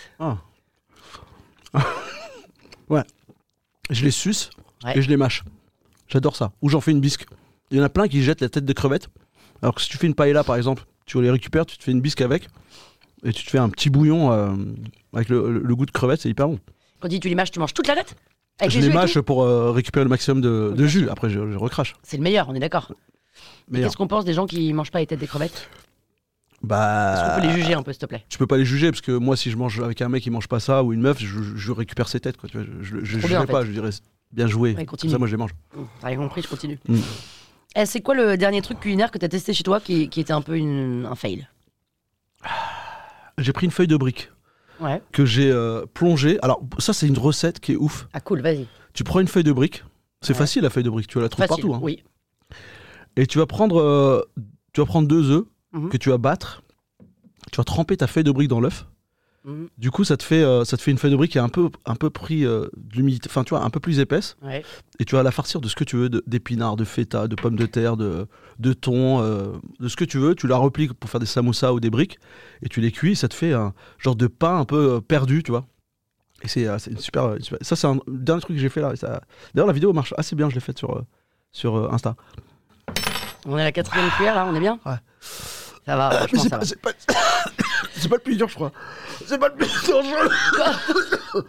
[SPEAKER 6] Ouais. Je les suce et je les mâche. J'adore ça. Ou j'en fais une bisque. Il y en a plein qui jettent la tête de crevettes. Alors que si tu fais une paella, par exemple, tu les récupères, tu te fais une bisque avec et tu te fais un petit bouillon avec le goût de crevettes, c'est hyper bon.
[SPEAKER 4] Quand tu les mâches, tu manges toute la tête?
[SPEAKER 6] Je les mâche pour récupérer le maximum de jus. Après, je recrache.
[SPEAKER 4] C'est le meilleur, on est d'accord. Qu'est-ce qu'on pense des gens qui mangent pas les têtes des crevettes? Est-ce qu'on peut les juger un peu, s'il te plaît?
[SPEAKER 6] Tu peux pas les juger parce que moi, si je mange avec un mec qui mange pas ça ou une meuf, je récupère ses têtes, quoi. Tu vois, je jugerai pas, je dirais bien joué.
[SPEAKER 4] Ouais,
[SPEAKER 6] comme ça, moi, je les mange.
[SPEAKER 4] T'as rien compris, je continue. C'est quoi le dernier truc culinaire que t'as testé chez toi qui était un peu un fail?
[SPEAKER 6] J'ai pris une feuille de brique que j'ai plongée. Alors, ça, c'est une recette qui est ouf.
[SPEAKER 4] Ah, cool, vas-y.
[SPEAKER 6] Tu prends une feuille de brique. C'est facile, la feuille de brique. Tu la trouves partout. Hein.
[SPEAKER 4] Oui.
[SPEAKER 6] Et tu vas prendre 2 œufs que tu vas battre. Tu vas tremper ta feuille de brique dans l'œuf. Du coup, ça te fait une feuille de brique qui est un peu pris de l'humidité, enfin, tu vois, un peu plus épaisse. Ouais. Et tu vas la farcir de ce que tu veux, d'épinards, de feta, de pommes de terre, de thon, de ce que tu veux. Tu la replies pour faire des samoussas ou des briques. Et tu les cuis. Ça te fait un genre de pain un peu perdu, tu vois. Et c'est une super. Ça, c'est un dernier truc que j'ai fait là. D'ailleurs, la vidéo marche assez bien. Je l'ai faite sur Insta.
[SPEAKER 4] On est à la 4e cuillère là, on est bien? Ouais. Ça va, franchement, ça va.
[SPEAKER 6] C'est pas le plus dur, je crois. C'est pas le plus dur.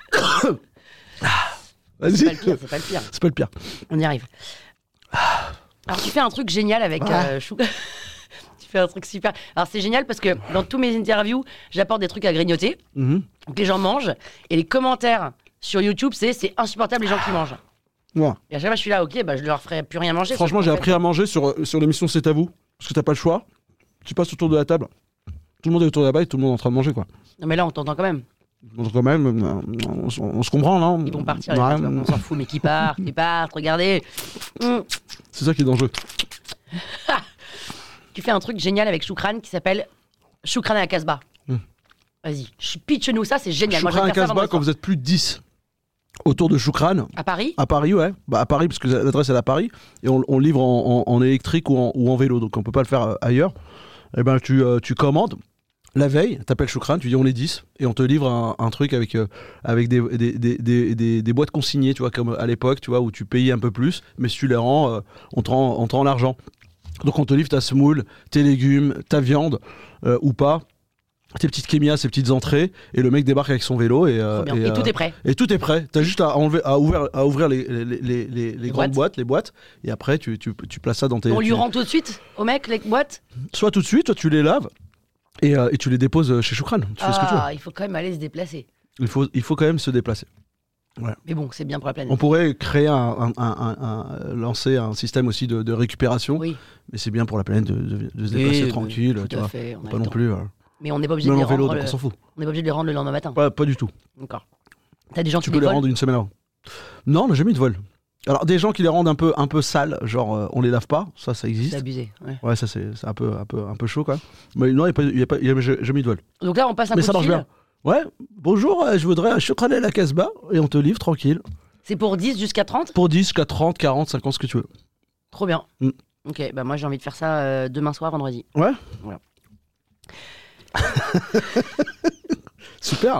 [SPEAKER 6] Vas-y.
[SPEAKER 4] C'est pas le pire. On y arrive. Alors, tu fais un truc génial avec Chou. Tu fais un truc super. Alors, c'est génial parce que dans tous mes interviews, j'apporte des trucs à grignoter. Donc, les gens mangent. Et les commentaires sur YouTube, c'est insupportable les gens qui mangent.
[SPEAKER 6] Ouais.
[SPEAKER 4] Et à chaque fois, je suis là, ok, je leur ferai plus rien manger.
[SPEAKER 6] Franchement, j'ai appris à manger sur l'émission C'est à vous. Parce que t'as pas le choix. Tu passes autour de la table. Tout le monde est autour de la table et tout le monde est en train de manger, quoi.
[SPEAKER 4] Non, mais là, on t'entend quand même.
[SPEAKER 6] On se comprend, non?
[SPEAKER 4] Ils vont partir, on s'en fout, mais qui partent, regardez.
[SPEAKER 6] C'est ça qui est dangereux.
[SPEAKER 4] Tu fais un truc génial avec Choukran qui s'appelle Choukran à la Casbah. Vas-y, pitch-nous ça, c'est génial.
[SPEAKER 6] Choukran à la Casbah, quand vous êtes plus de 10 autour de Choukran.
[SPEAKER 4] À Paris?
[SPEAKER 6] À Paris, ouais. À Paris, parce que l'adresse elle est à Paris. Et on livre en électrique ou en vélo, donc on peut pas le faire ailleurs. Et ben tu commandes. La veille, t'appelles Choukran, tu dis on est 10 et on te livre un truc avec des boîtes consignées, tu vois, comme à l'époque, tu vois, où tu payais un peu plus, mais si tu les rends, on te rend l'argent. Donc on te livre ta semoule, tes légumes, ta viande ou pas, tes petites kémias, ces petites entrées, et le mec débarque avec son vélo et
[SPEAKER 4] tout est prêt.
[SPEAKER 6] Et tout est prêt. T'as juste à ouvrir les grandes boîtes, les boîtes, et après tu places ça dans tes.
[SPEAKER 4] On lui rend tout de suite au mec les boîtes.
[SPEAKER 6] Soit tout de suite, soit tu les laves. Et tu les déposes chez Choukran. Tu fais ce que tu veux.
[SPEAKER 4] Il faut quand même aller se déplacer.
[SPEAKER 6] Il faut quand même se déplacer. Ouais.
[SPEAKER 4] Mais bon, c'est bien pour la planète.
[SPEAKER 6] On pourrait créer lancer un système aussi de récupération. Oui. Mais c'est bien pour la planète de se déplacer tranquille.
[SPEAKER 4] Tu vois. Fait,
[SPEAKER 6] pas non plus.
[SPEAKER 4] Mais on n'est pas obligé de les rendre.
[SPEAKER 6] On s'en fout.
[SPEAKER 4] On n'est pas obligé de les rendre le lendemain matin.
[SPEAKER 6] Pas du tout.
[SPEAKER 4] D'accord. T'as des gens
[SPEAKER 6] tu peux les rendre une semaine avant. Non, on n'a jamais eu de vol. Alors des gens qui les rendent un peu sales, genre on les lave pas, ça existe.
[SPEAKER 4] C'est abusé.
[SPEAKER 6] Ouais, ça c'est un peu chaud quoi. Mais non, il y a jamais eu de vol.
[SPEAKER 4] Donc là on passe un coup de fil.
[SPEAKER 6] Mais ça marche bien. Ouais. Bonjour, je voudrais un Choukran à la Casbah et on te livre tranquille.
[SPEAKER 4] C'est pour 10 jusqu'à 30 ?
[SPEAKER 6] Pour 10 jusqu'à 30, 40, 50, ce que tu veux.
[SPEAKER 4] Trop bien. Ok, bah moi j'ai envie de faire ça demain soir, vendredi.
[SPEAKER 6] Ouais.
[SPEAKER 4] Voilà.
[SPEAKER 6] Super.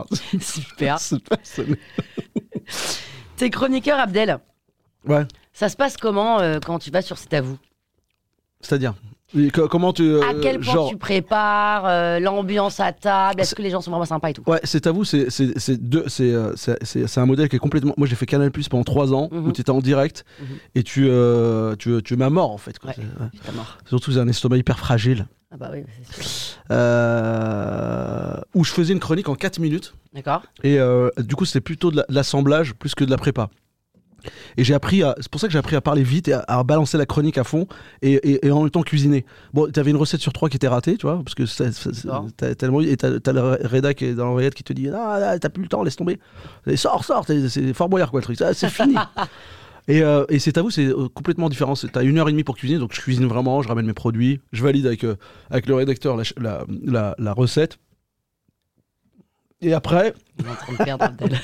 [SPEAKER 4] T'es chroniqueur, Abdel.
[SPEAKER 6] Ouais.
[SPEAKER 4] Ça se passe comment quand tu vas sur C'est à vous ?
[SPEAKER 6] C'est-à-dire Comment tu.
[SPEAKER 4] À quel point tu prépares, l'ambiance à table, est-ce que les gens sont vraiment sympas et tout?
[SPEAKER 6] Ouais, c'est à vous, c'est un modèle qui est complètement. Moi, j'ai fait Canal Plus pendant 3 ans, où tu étais en direct, et tu m'as mort, en fait. Quoi.
[SPEAKER 4] Ouais, putain, mort.
[SPEAKER 6] Surtout, j'ai un estomac hyper fragile.
[SPEAKER 4] Ah bah oui, c'est sûr.
[SPEAKER 6] Où je faisais une chronique en 4 minutes.
[SPEAKER 4] D'accord.
[SPEAKER 6] Et du coup, c'était plutôt de l'assemblage plus que de la prépa. Et c'est pour ça que j'ai appris à parler vite et à balancer la chronique à fond et en même temps cuisiner. Bon, t'avais une recette sur 3 qui était ratée, tu vois, parce que t'as tellement et t'as le rédac qui est dans l'oreillette qui te dit ah t'as plus le temps, laisse tomber. Et sors, c'est Fort Boyard quoi le truc, c'est fini. Et c'est à vous, c'est complètement différent. T'as 1h30 pour cuisiner, donc je cuisine vraiment, je ramène mes produits, je valide avec le rédacteur la recette. Et après.
[SPEAKER 4] On est en train de perdre Abdel.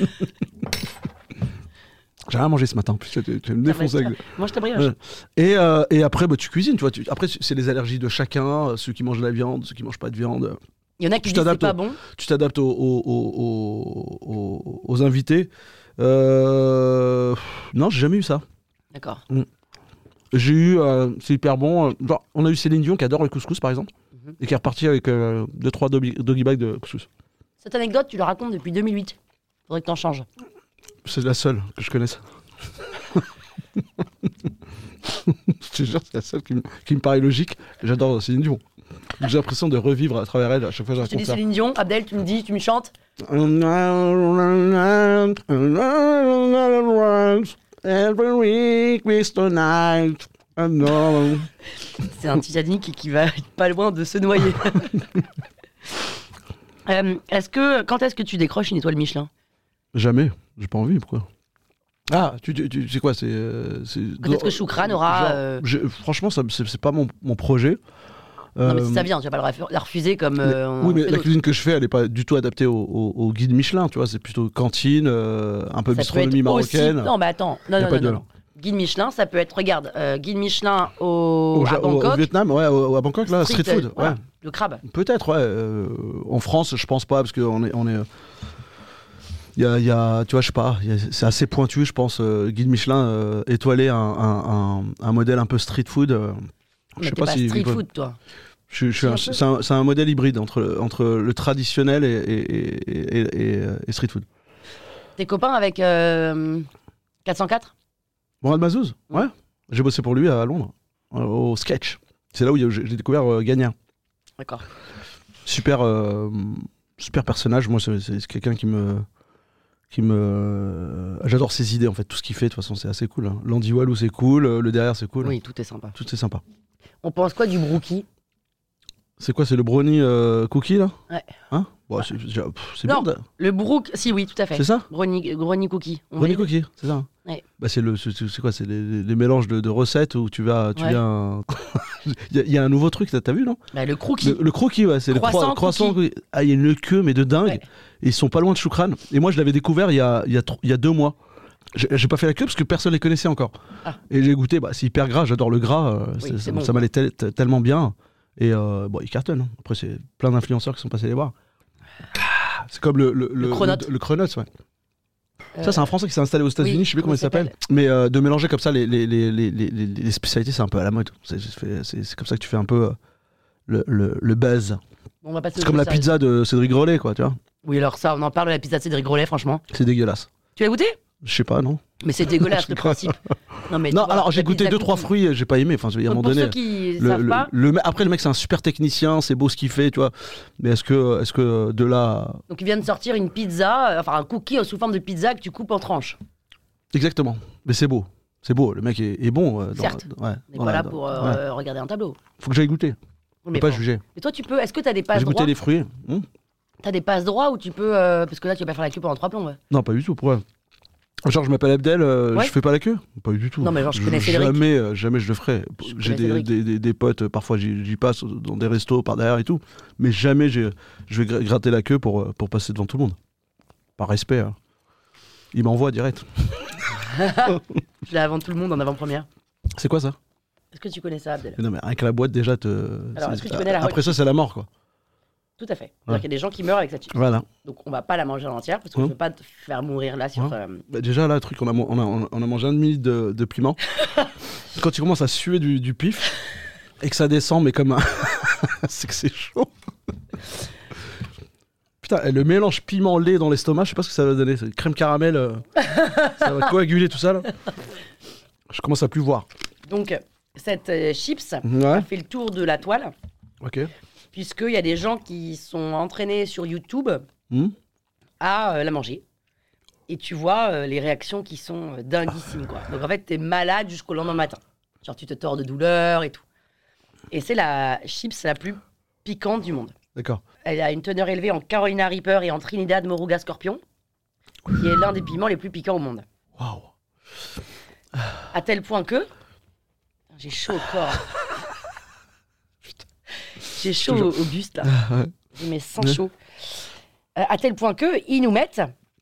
[SPEAKER 6] J'ai rien mangé ce matin, en plus, tu me défonces avec...
[SPEAKER 4] Moi, je t'abrioche.
[SPEAKER 6] Et après, tu cuisines, tu vois. Après, c'est les allergies de chacun, ceux qui mangent de la viande, ceux qui mangent pas de viande.
[SPEAKER 4] Il y en a qui disent c'est pas bon.
[SPEAKER 6] Tu t'adaptes aux invités. Non, j'ai jamais eu ça.
[SPEAKER 4] D'accord.
[SPEAKER 6] J'ai eu, c'est hyper bon. On a eu Céline Dion qui adore le couscous, par exemple, et qui est repartie avec 2-3 doggy bags de couscous.
[SPEAKER 4] Cette anecdote, tu la racontes depuis 2008. Faudrait que t'en changes. C'est
[SPEAKER 6] la seule que je connaisse. Je te jure, c'est la seule qui me paraît logique. J'adore Céline Dion. J'ai l'impression de revivre à travers elle à chaque fois que je raconte ça.
[SPEAKER 4] Tu dis Céline Dion, Abdel, tu me chantes.
[SPEAKER 6] Every week, Mr. Night.
[SPEAKER 4] C'est un Titanic qui va être pas loin de se noyer. Quand est-ce que tu décroches une étoile Michelin?
[SPEAKER 6] Jamais, j'ai pas envie, pourquoi? Ah, tu sais quoi, c'est...
[SPEAKER 4] Peut-être que Choukran aura...
[SPEAKER 6] franchement, c'est pas mon projet.
[SPEAKER 4] Non, mais si ça vient, tu vas pas la refuser comme...
[SPEAKER 6] oui, mais la cuisine que je fais, elle est pas du tout adaptée au guide Michelin, tu vois, c'est plutôt cantine, un peu bistronomie marocaine.
[SPEAKER 4] Aussi... Non, mais attends, non. Guide Michelin, ça peut être, regarde, guide Michelin à Bangkok.
[SPEAKER 6] Au Vietnam, ouais, à Bangkok, là, street food.
[SPEAKER 4] Voilà,
[SPEAKER 6] ouais.
[SPEAKER 4] Le crabe.
[SPEAKER 6] Peut-être, ouais. En France, je pense pas, parce qu'on est... Il y a, tu vois, je sais pas, c'est assez pointu, je pense. Guide Michelin étoilé un modèle un peu street food.
[SPEAKER 4] Mais t'es pas street food, toi.
[SPEAKER 6] C'est un modèle hybride entre le traditionnel et street food.
[SPEAKER 4] T'es copain avec 404
[SPEAKER 6] Mourad Mazouz, ouais. J'ai bossé pour lui à Londres, au sketch. C'est là où j'ai découvert Gagnant.
[SPEAKER 4] D'accord.
[SPEAKER 6] Super personnage. Moi, c'est quelqu'un qui me... J'adore ses idées, en fait. Tout ce qu'il fait, de toute façon, c'est assez cool. Hein. L'Andy Walou, c'est cool. Le derrière, c'est cool.
[SPEAKER 4] Oui, tout est sympa.
[SPEAKER 6] Tout est sympa.
[SPEAKER 4] On pense quoi du brookie?
[SPEAKER 6] C'est quoi, c'est le brownie cookie, là?
[SPEAKER 4] Ouais.
[SPEAKER 6] Hein? Bon, c'est
[SPEAKER 4] non,
[SPEAKER 6] bien.
[SPEAKER 4] Le brook, si, oui, tout à fait.
[SPEAKER 6] C'est ça?
[SPEAKER 4] Brownie cookie.
[SPEAKER 6] Brownie cookie, c'est ça?
[SPEAKER 4] Ouais.
[SPEAKER 6] Bah, c'est quoi? C'est les mélanges de recettes où tu viens... Il y a un nouveau truc, t'as vu, non?
[SPEAKER 4] Bah, le crookie.
[SPEAKER 6] Le crookie, ouais, c'est le croissant. Ah, il y a une queue, mais de dingue. Ouais. Et ils sont pas loin de Choukran. Et moi, je l'avais découvert il y a 2 mois. J'ai pas fait la queue parce que personne les connaissait encore. Ah. Et j'ai goûté, c'est hyper gras, j'adore le gras. Ça m'allait tellement bien. Et ils cartonnent. Hein. Après, c'est plein d'influenceurs qui sont passés les voir. C'est comme le Cronuts, ouais. Ça, c'est un Français qui s'est installé aux États-Unis, je sais plus comment il s'appelle. Mais de mélanger comme ça les spécialités, c'est un peu à la mode. C'est comme ça que tu fais un peu le buzz. C'est comme la pizza de Cédric Grolet, quoi, tu vois.
[SPEAKER 4] Oui, alors ça, on en parle de la pizza de Cédric Grolet, franchement.
[SPEAKER 6] C'est dégueulasse.
[SPEAKER 4] Tu l'as goûté?
[SPEAKER 6] Je sais pas, non.
[SPEAKER 4] Mais c'est dégueulasse le principe.
[SPEAKER 6] Non, alors j'ai goûté 2-3 fruits, j'ai pas aimé. Enfin, à un moment donné.
[SPEAKER 4] Pour ceux qui savent pas.
[SPEAKER 6] Après, le mec, c'est un super technicien, c'est beau ce qu'il fait, tu vois. Mais est-ce que de là.
[SPEAKER 4] Donc, il vient de sortir une pizza, enfin un cookie sous forme de pizza que tu coupes en tranches.
[SPEAKER 6] Exactement. Mais c'est beau. C'est beau. Le mec est bon.
[SPEAKER 4] Certes. Mais pas là pour regarder un tableau.
[SPEAKER 6] Faut que j'aille goûter. Faut pas juger.
[SPEAKER 4] Et toi, tu peux. Est-ce que t'as des passes droits?
[SPEAKER 6] J'ai goûté les fruits.
[SPEAKER 4] T'as des passes droits où tu peux. Parce que là, tu vas pas faire la queue pendant 3 plombs.
[SPEAKER 6] Non, pas du tout. Pourquoi? Genre, je m'appelle Abdel, je fais pas la queue? Pas du tout.
[SPEAKER 4] Non, mais genre, je connais Cédric.
[SPEAKER 6] Jamais je le ferai. J'ai des potes, parfois j'y passe dans des restos par derrière et tout, mais jamais je vais gratter la queue pour passer devant tout le monde. Par respect. Hein. Il m'envoie direct.
[SPEAKER 4] Je l'ai avant tout le monde en avant-première.
[SPEAKER 6] C'est quoi ça?
[SPEAKER 4] Est-ce que tu connais ça, Abdel?
[SPEAKER 6] Non, mais avec la boîte déjà
[SPEAKER 4] Alors, est-ce que tu connais la
[SPEAKER 6] après ça, c'est la mort, quoi.
[SPEAKER 4] Tout à fait. Il y a des gens qui meurent avec cette chips.
[SPEAKER 6] Voilà.
[SPEAKER 4] Donc on va pas la manger en entière parce que je veux pas te faire mourir là sur.
[SPEAKER 6] Déjà là, le truc, on a mangé 1 demi de piment. Quand tu commences à suer du pif, et que ça descend, mais comme un... c'est que c'est chaud. Putain, le mélange piment-lait dans l'estomac, je sais pas ce que ça va donner. C'est crème caramel, ça va coaguler tout ça, là. Je commence à plus voir.
[SPEAKER 4] Donc, cette chips a fait le tour de la toile.
[SPEAKER 6] Ok.
[SPEAKER 4] Puisqu'il y a des gens qui sont entraînés sur YouTube à la manger. Et tu vois les réactions qui sont dinguissimes, quoi. Donc, en fait, t'es malade jusqu'au lendemain matin. Genre, tu te tords de douleur et tout. Et c'est la chips la plus piquante du monde.
[SPEAKER 6] D'accord.
[SPEAKER 4] Elle a une teneur élevée en Carolina Reaper et en Trinidad Moruga Scorpion, qui est l'un des piments les plus piquants au monde.
[SPEAKER 6] Waouh.
[SPEAKER 4] À tel point que... J'ai chaud au corps. J'ai chaud au buste, là. J'ai mes sangs chauds. À tel point que ils nous mettent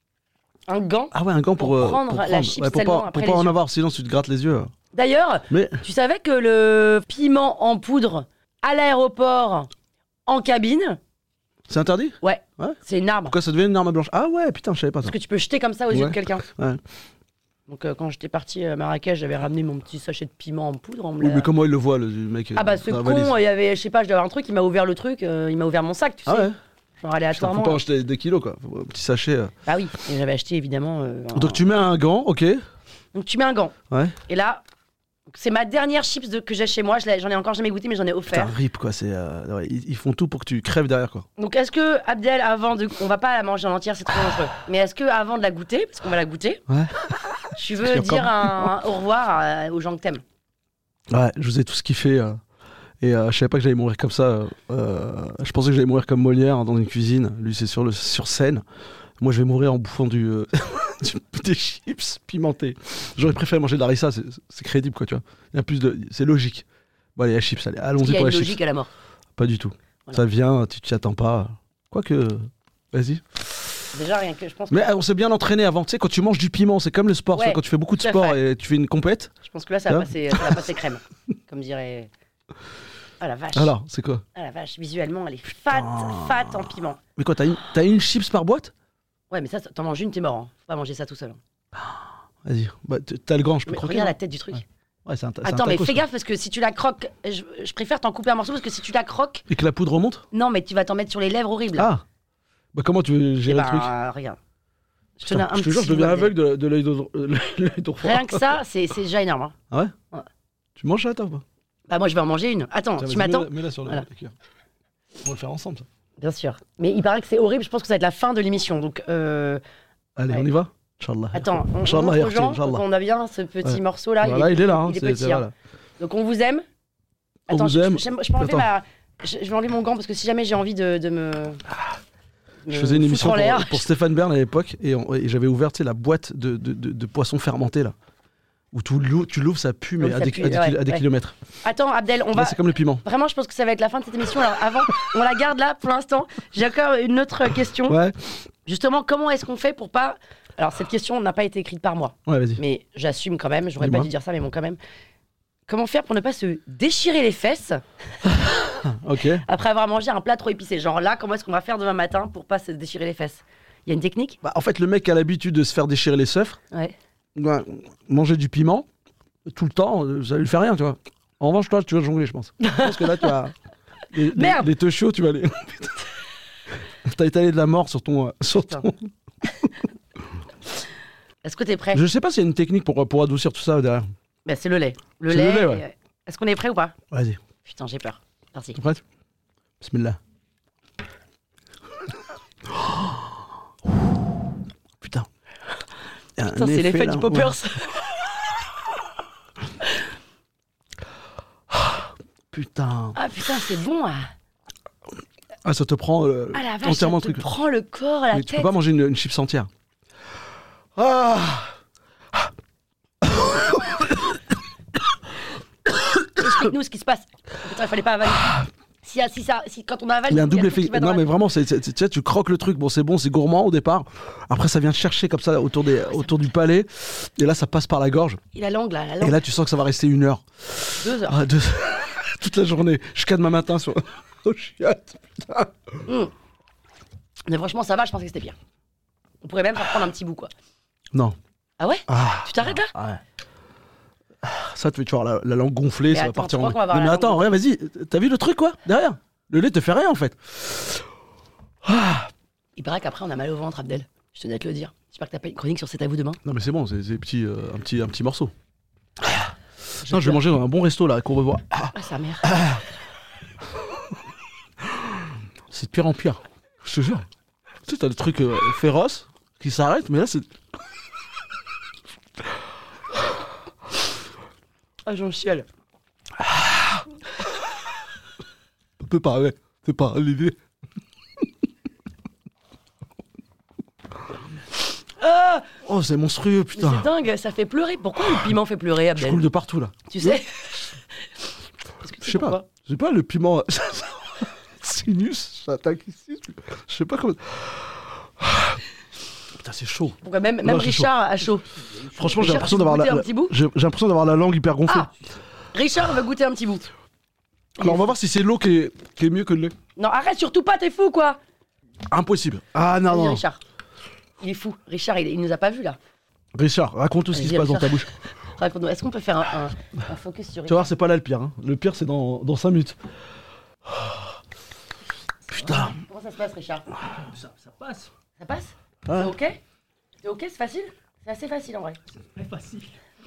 [SPEAKER 4] un gant,
[SPEAKER 6] un gant pour
[SPEAKER 4] prendre la chips seulement après les
[SPEAKER 6] pour pas en
[SPEAKER 4] yeux.
[SPEAKER 6] avoir, sinon tu te grattes les yeux.
[SPEAKER 4] D'ailleurs, tu savais que le piment en poudre à l'aéroport, en cabine...
[SPEAKER 6] C'est interdit ?
[SPEAKER 4] Ouais. C'est une arme.
[SPEAKER 6] Pourquoi ça devient une arme blanche ? Ah ouais, putain, je savais pas ça.
[SPEAKER 4] Parce que tu peux jeter comme ça aux yeux de quelqu'un.
[SPEAKER 6] Ouais.
[SPEAKER 4] Donc quand j'étais parti à Marrakech, j'avais ramené mon petit sachet de piment en poudre.
[SPEAKER 6] Oui, mais comment il le voit, le mec ?
[SPEAKER 4] Ah bah ce con, il y avait, je sais pas, je devais avoir un truc, il m'a ouvert le truc, il m'a ouvert mon sac, tu sais.
[SPEAKER 6] Ah ouais.
[SPEAKER 4] Genre aléatoirement.
[SPEAKER 6] Faut pas acheter des kilos, quoi. Un petit sachet.
[SPEAKER 4] Bah oui, et j'avais acheté évidemment...
[SPEAKER 6] Donc tu mets un gant, ok.
[SPEAKER 4] Donc tu mets un gant.
[SPEAKER 6] Ouais.
[SPEAKER 4] Et là... C'est ma dernière chips que j'ai chez moi. J'en ai encore jamais goûté, mais j'en ai offert.
[SPEAKER 6] Putain, rip, quoi. Ils font tout pour que tu crèves derrière, quoi.
[SPEAKER 4] Donc, est-ce que, Abdel, on va pas la manger en entière, c'est trop dangereux. Mais est-ce que, avant de la goûter, parce qu'on va la goûter, tu veux dire au revoir aux gens que t'aimes ?
[SPEAKER 6] Ouais, je vous ai tous kiffé. Et je savais pas que j'allais mourir comme ça. Je pensais que j'allais mourir comme Molière dans une cuisine. Lui, c'est sur scène. Moi, je vais mourir en bouffant des chips pimentées. J'aurais préféré manger de la harissa, c'est crédible, quoi, tu vois. Il y a plus c'est logique. Bon, allez, la chips, allons-y pour la chips. Il y a une
[SPEAKER 4] logique à la mort.
[SPEAKER 6] Pas du tout. Voilà. Ça vient, tu t'y attends pas. Quoique, vas-y.
[SPEAKER 4] Déjà, rien que je pense que...
[SPEAKER 6] Mais on s'est bien entraîné avant. Tu sais, quand tu manges du piment, c'est comme le sport. Ouais, quand tu fais beaucoup de sport et tu fais une compète.
[SPEAKER 4] Je pense que là, ça va passer crème. Comme dirait... Ah la vache.
[SPEAKER 6] Alors, c'est quoi ?
[SPEAKER 4] Ah la vache, visuellement, elle est fat en piment.
[SPEAKER 6] Mais quoi, t'as une chips par boîte ?
[SPEAKER 4] Ouais, mais ça, t'en manges une, t'es mort. Hein. Faut pas manger ça tout seul.
[SPEAKER 6] Vas-y, t'as le grand, je peux croquer.
[SPEAKER 4] Regarde la tête du truc.
[SPEAKER 6] Ouais,
[SPEAKER 4] attends, mais fais gaffe parce que si tu la croques, je préfère t'en couper un morceau parce que si tu la croques.
[SPEAKER 6] Et que la poudre remonte ?
[SPEAKER 4] Non, mais tu vas t'en mettre sur les lèvres horribles.
[SPEAKER 6] Ah bah comment tu veux gérer le truc ?
[SPEAKER 4] Regarde.
[SPEAKER 6] Je te jure, je deviens aveugle de l'œil d'ourfroid.
[SPEAKER 4] Rien que ça, c'est déjà énorme. Hein.
[SPEAKER 6] Ah ouais ? Tu manges ça, toi ou pas ?
[SPEAKER 4] Bah, moi, je vais en manger une. Attends, tu m'attends ?
[SPEAKER 6] Mets-la sur le cuir. On va le faire ensemble, ça.
[SPEAKER 4] Bien sûr. Mais il paraît que c'est horrible. Je pense que ça va être la fin de l'émission. Donc.
[SPEAKER 6] Allez, on y va ? Inch'Allah.
[SPEAKER 4] Attends, on montre aux gens qu'on a bien ce petit morceau là.
[SPEAKER 6] Voilà, il est là. Hein,
[SPEAKER 4] il est petit. Hein. Donc on vous aime. Attends, je peux enlever je vais enlever mon gant parce que si jamais j'ai envie de me.
[SPEAKER 6] Je faisais une émission pour Stéphane Bern à l'époque et j'avais ouvert la boîte de poissons fermentés là. Où tu l'ouvres, ça pue, mais à des kilomètres.
[SPEAKER 4] Attends, Abdel, on va.
[SPEAKER 6] C'est comme le piment.
[SPEAKER 4] Vraiment, je pense que ça va être la fin de cette émission. Alors avant, on la garde là pour l'instant. J'ai encore une autre question.
[SPEAKER 6] Ouais.
[SPEAKER 4] Justement, comment est-ce qu'on fait pour pas. Alors, cette question n'a pas été écrite par moi.
[SPEAKER 6] Ouais, vas-y.
[SPEAKER 4] Mais j'assume quand même. J'aurais pas dû dire ça, mais bon, quand même. Comment faire pour ne pas se déchirer les fesses
[SPEAKER 6] Ok.
[SPEAKER 4] après avoir mangé un plat trop épicé? Genre là, comment est-ce qu'on va faire demain matin pour pas se déchirer les fesses? Il y a une technique?
[SPEAKER 6] Bah, en fait, le mec a l'habitude de se faire déchirer les seufs.
[SPEAKER 4] Ouais.
[SPEAKER 6] Manger du piment tout le temps, ça lui fait rien, tu vois. En revanche, toi, tu vas jongler, je pense. Je pense que là, tu as les te chauds, tu vas aller. T'as étalé de la mort sur ton.
[SPEAKER 4] Est-ce que t'es prêt?
[SPEAKER 6] Je sais pas s'il y a une technique pour adoucir tout ça derrière.
[SPEAKER 4] Bah, c'est le lait. Le lait,
[SPEAKER 6] ouais.
[SPEAKER 4] Est-ce qu'on est prêt ou pas?
[SPEAKER 6] Vas-y.
[SPEAKER 4] Putain, j'ai peur. Merci.
[SPEAKER 6] T'es prête? Bismillah. Putain.
[SPEAKER 4] Putain, c'est l'effet du poppers.
[SPEAKER 6] Putain.
[SPEAKER 4] Ah putain, c'est bon.
[SPEAKER 6] Ah, ça te prend
[SPEAKER 4] la vache,
[SPEAKER 6] entièrement le
[SPEAKER 4] ça
[SPEAKER 6] truc.
[SPEAKER 4] te prend le corps, la tête.
[SPEAKER 6] Tu peux pas manger une chips entière. Ah.
[SPEAKER 4] Explique-nous ce qui se passe. Putain, il fallait pas avaler. Si quand on avale,
[SPEAKER 6] il y a un double effet. Non, mais vraiment, tu croques le truc. Bon, c'est bon, c'est gourmand au départ. Après, ça vient te chercher comme ça autour du palais. Et là, ça passe par la gorge.
[SPEAKER 4] Et la langue, là. La langue.
[SPEAKER 6] Et là, tu sens que ça va rester 1 heure.
[SPEAKER 4] 2 heures.
[SPEAKER 6] Ah, toute la journée. Jusqu'à demain matin sur. Oh, chiotte, putain.
[SPEAKER 4] Mais franchement, ça va, je pensais que c'était bien. On pourrait même faire prendre un petit bout, quoi.
[SPEAKER 6] Non.
[SPEAKER 4] Ah ouais? Tu t'arrêtes là?
[SPEAKER 6] Ouais. Ça, tu vas avoir la langue gonflée,
[SPEAKER 4] Mais
[SPEAKER 6] ça va
[SPEAKER 4] attends,
[SPEAKER 6] partir
[SPEAKER 4] tu crois qu'on va avoir
[SPEAKER 6] Non, mais
[SPEAKER 4] la
[SPEAKER 6] attends,
[SPEAKER 4] langue
[SPEAKER 6] regarde, vas-y. T'as vu le truc, quoi, derrière? Le lait te fait rien, en fait.
[SPEAKER 4] Il paraît qu'après, on a mal au ventre, Abdel. Je tenais à te le dire. J'espère que t'as pas une chronique sur C'est à vous demain.
[SPEAKER 6] Non, mais c'est bon, c'est un petit morceau. Non, je vais manger dans un bon resto, là, à Courbevoie.
[SPEAKER 4] Ah, sa mère.
[SPEAKER 6] C'est de pire en pire. Je te jure. Tu sais, t'as des trucs féroces qui s'arrêtent, mais là, c'est...
[SPEAKER 4] Ah, j'en chiale.
[SPEAKER 6] C'est pas l'idée.
[SPEAKER 4] Ah,
[SPEAKER 6] Oh, c'est monstrueux,
[SPEAKER 4] mais
[SPEAKER 6] putain.
[SPEAKER 4] c'est dingue, ça fait pleurer. Pourquoi le piment fait pleurer,
[SPEAKER 6] Je
[SPEAKER 4] Abdel?
[SPEAKER 6] coule de partout, là.
[SPEAKER 4] Tu sais? Parce que tu
[SPEAKER 6] Je sais pas.
[SPEAKER 4] pourquoi.
[SPEAKER 6] Je sais pas, le piment... Sinus, ça attaque ici. Je sais pas comment... Putain, c'est chaud.
[SPEAKER 4] Pourquoi même
[SPEAKER 6] Non, j'ai
[SPEAKER 4] Richard a chaud.
[SPEAKER 6] Franchement, j'ai
[SPEAKER 4] Richard,
[SPEAKER 6] l'impression
[SPEAKER 4] tu veux
[SPEAKER 6] d'avoir
[SPEAKER 4] goûter un petit bout
[SPEAKER 6] j'ai l'impression d'avoir la langue hyper gonflée.
[SPEAKER 4] Ah, Richard veut goûter un petit bout.
[SPEAKER 6] Alors, on va voir si c'est l'eau qui est mieux que le lait.
[SPEAKER 4] Non, arrête surtout pas, t'es fou quoi.
[SPEAKER 6] Impossible. Ah non,
[SPEAKER 4] Vas-y,
[SPEAKER 6] non.
[SPEAKER 4] Richard. Il est fou. Richard, il nous a pas vu là.
[SPEAKER 6] Richard, raconte tout ce qui se
[SPEAKER 4] Vas-y,
[SPEAKER 6] passe dans ta
[SPEAKER 4] Richard.
[SPEAKER 6] bouche.
[SPEAKER 4] Raconte-nous. Est-ce qu'on peut faire un focus sur
[SPEAKER 6] Tu vas
[SPEAKER 4] Richard?
[SPEAKER 6] voir, c'est pas là le pire. Hein. Le pire, c'est dans 5 minutes. Putain.
[SPEAKER 4] Comment ça se passe, Richard?
[SPEAKER 5] Ça passe.
[SPEAKER 4] Ça passe?
[SPEAKER 6] Ouais.
[SPEAKER 4] C'est ok? C'est ok, c'est facile? C'est assez facile en vrai.
[SPEAKER 5] C'est facile.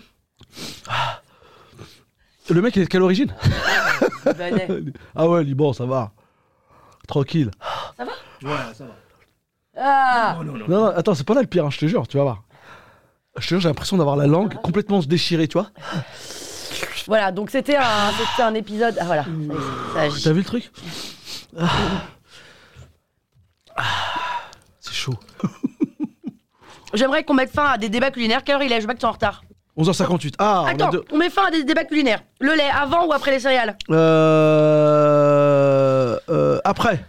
[SPEAKER 6] Le mec, il est de quelle origine?
[SPEAKER 4] Libanais.
[SPEAKER 6] Ah ouais, Liban, ça va. Tranquille.
[SPEAKER 4] Ça va?
[SPEAKER 5] Ouais, ça va.
[SPEAKER 4] Ah!
[SPEAKER 6] Non, attends, c'est pas là le pire, hein, je te jure, tu vas voir. Je te jure, j'ai l'impression d'avoir la langue complètement se déchirer, tu vois.
[SPEAKER 4] Voilà, donc c'était un épisode. Ah voilà, ça agit.
[SPEAKER 6] T'as vu le truc? C'est chaud.
[SPEAKER 4] J'aimerais qu'on mette fin à des débats culinaires. Quelle heure il est? Je vois que tu es en retard.
[SPEAKER 6] 11h58. Ah, on a
[SPEAKER 4] Attends,
[SPEAKER 6] deux.
[SPEAKER 4] on met fin à des débats culinaires. Le lait, avant ou après les céréales?
[SPEAKER 6] Après.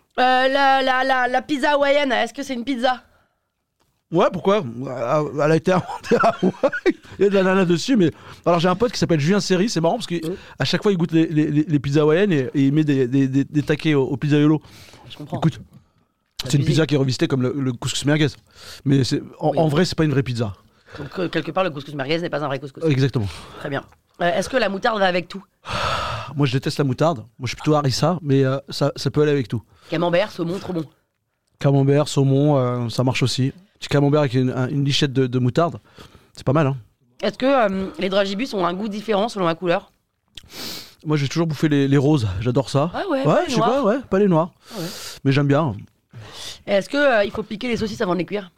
[SPEAKER 4] La pizza hawaïenne, est-ce que c'est une pizza?
[SPEAKER 6] Ouais, pourquoi? Elle a été inventée à Hawaï. Il y a de l'ananas dessus, mais... Alors, j'ai un pote qui s'appelle Julien Seri, c'est marrant, parce qu'à chaque fois, il goûte les pizzas hawaïennes et il met des taquets au pizzaiolo.
[SPEAKER 4] Je comprends.
[SPEAKER 6] Écoute, c'est une pizza qui est revisitée comme le couscous merguez. Mais en vrai, c'est pas une vraie pizza.
[SPEAKER 4] Donc, quelque part, le couscous merguez n'est pas un vrai couscous.
[SPEAKER 6] Exactement.
[SPEAKER 4] Très bien. Est-ce que la moutarde va avec tout?
[SPEAKER 6] Moi, je déteste la moutarde. Moi, je suis plutôt harissa, mais ça peut aller avec tout.
[SPEAKER 4] Camembert, saumon, trop bon.
[SPEAKER 6] Camembert, saumon, ça marche aussi. Petit camembert avec une lichette de moutarde, c'est pas mal, hein.
[SPEAKER 4] Est-ce que les dragibus ont un goût différent selon la couleur?
[SPEAKER 6] Moi, j'ai toujours bouffé les roses, j'adore ça.
[SPEAKER 4] Ah ouais, pas les
[SPEAKER 6] je sais
[SPEAKER 4] noirs.
[SPEAKER 6] pas, ouais, pas les noirs.
[SPEAKER 4] Ah ouais.
[SPEAKER 6] Mais j'aime bien.
[SPEAKER 4] Est-ce que il faut piquer les saucisses avant de les cuire?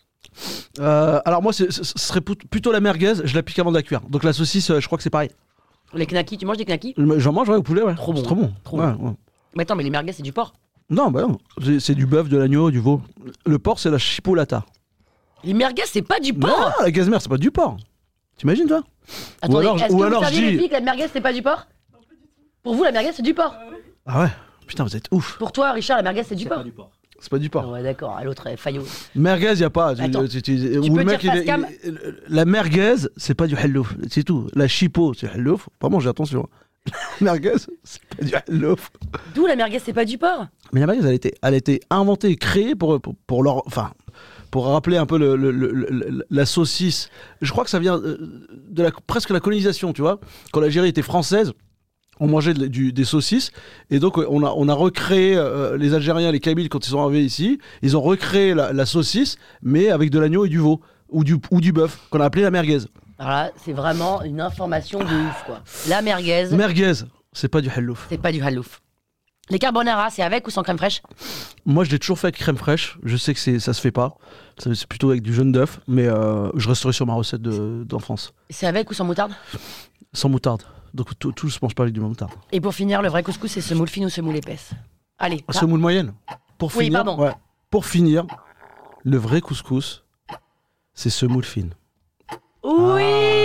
[SPEAKER 6] Alors moi, ce serait plutôt la merguez, je la pique avant de la cuire. Donc la saucisse, je crois que c'est pareil.
[SPEAKER 4] Les knackis, tu manges des knackis?
[SPEAKER 6] J'en mange, ouais, au poulet, ouais.
[SPEAKER 4] Trop bon.
[SPEAKER 6] C'est trop bon.
[SPEAKER 4] Trop
[SPEAKER 6] Ouais,
[SPEAKER 4] bon.
[SPEAKER 6] ouais.
[SPEAKER 4] Mais attends, mais les merguez, c'est du porc.
[SPEAKER 6] Non, bah non. C'est du bœuf, de l'agneau, du veau. Le porc, c'est la chipolata.
[SPEAKER 4] Les merguez, c'est pas du porc.
[SPEAKER 6] Non, la gazmère, c'est pas du porc. T'imagines, toi?
[SPEAKER 4] Attendez,
[SPEAKER 6] alors-
[SPEAKER 4] est-ce
[SPEAKER 6] ou
[SPEAKER 4] que
[SPEAKER 6] alors
[SPEAKER 4] vous
[SPEAKER 6] je
[SPEAKER 4] saviez
[SPEAKER 6] dis-
[SPEAKER 4] les filles que la merguez, c'est pas du porc? Pour vous, la merguez, c'est du porc.
[SPEAKER 6] Ah ouais. Putain, vous êtes ouf.
[SPEAKER 4] Pour toi, Richard, la merguez, c'est du
[SPEAKER 5] C'est
[SPEAKER 4] porc.
[SPEAKER 5] pas du porc.
[SPEAKER 6] C'est pas du porc.
[SPEAKER 4] Ouais, d'accord, à l'autre, Fayot.
[SPEAKER 6] Merguez, y a pas.
[SPEAKER 4] Attends,
[SPEAKER 6] Ou
[SPEAKER 4] peux
[SPEAKER 6] le mec,
[SPEAKER 4] dire face cam
[SPEAKER 6] la merguez, c'est pas du hallouf, c'est tout. La chipo, c'est hallouf. Pas manger, attention. Merguez, c'est pas du hallouf.
[SPEAKER 4] D'où la merguez, c'est pas du porc?
[SPEAKER 6] Mais la merguez, elle a été inventée, créée pour rappeler un peu la saucisse. Je crois que ça vient de presque la colonisation, tu vois. Quand l'Algérie était française, on mangeait des saucisses, et donc on a recréé, les Algériens, les Kabyles, quand ils sont arrivés ici, ils ont recréé la saucisse, mais avec de l'agneau et du veau, ou du bœuf, qu'on a appelé la merguez.
[SPEAKER 4] Alors là, c'est vraiment une information de ouf, quoi. La merguez,
[SPEAKER 6] Merguez, c'est pas du hallouf.
[SPEAKER 4] c'est pas du hallouf. Les carbonara, c'est avec ou sans crème fraîche?
[SPEAKER 6] Moi, je l'ai toujours fait avec crème fraîche. Je sais que ça se fait pas. C'est plutôt avec du jaune d'œuf, mais je resterai sur ma recette d'enfance.
[SPEAKER 4] C'est avec ou sans moutarde?
[SPEAKER 6] Sans moutarde. Donc tout se mange pas avec du moutarde.
[SPEAKER 4] Et pour finir, le vrai couscous, c'est semoule fine ou semoule épaisse? Allez, là.
[SPEAKER 6] Semoule moyenne. Pour
[SPEAKER 4] Oui,
[SPEAKER 6] finir,
[SPEAKER 4] pardon.
[SPEAKER 6] ouais. Pour finir, le vrai couscous, c'est semoule fine.
[SPEAKER 4] Oui.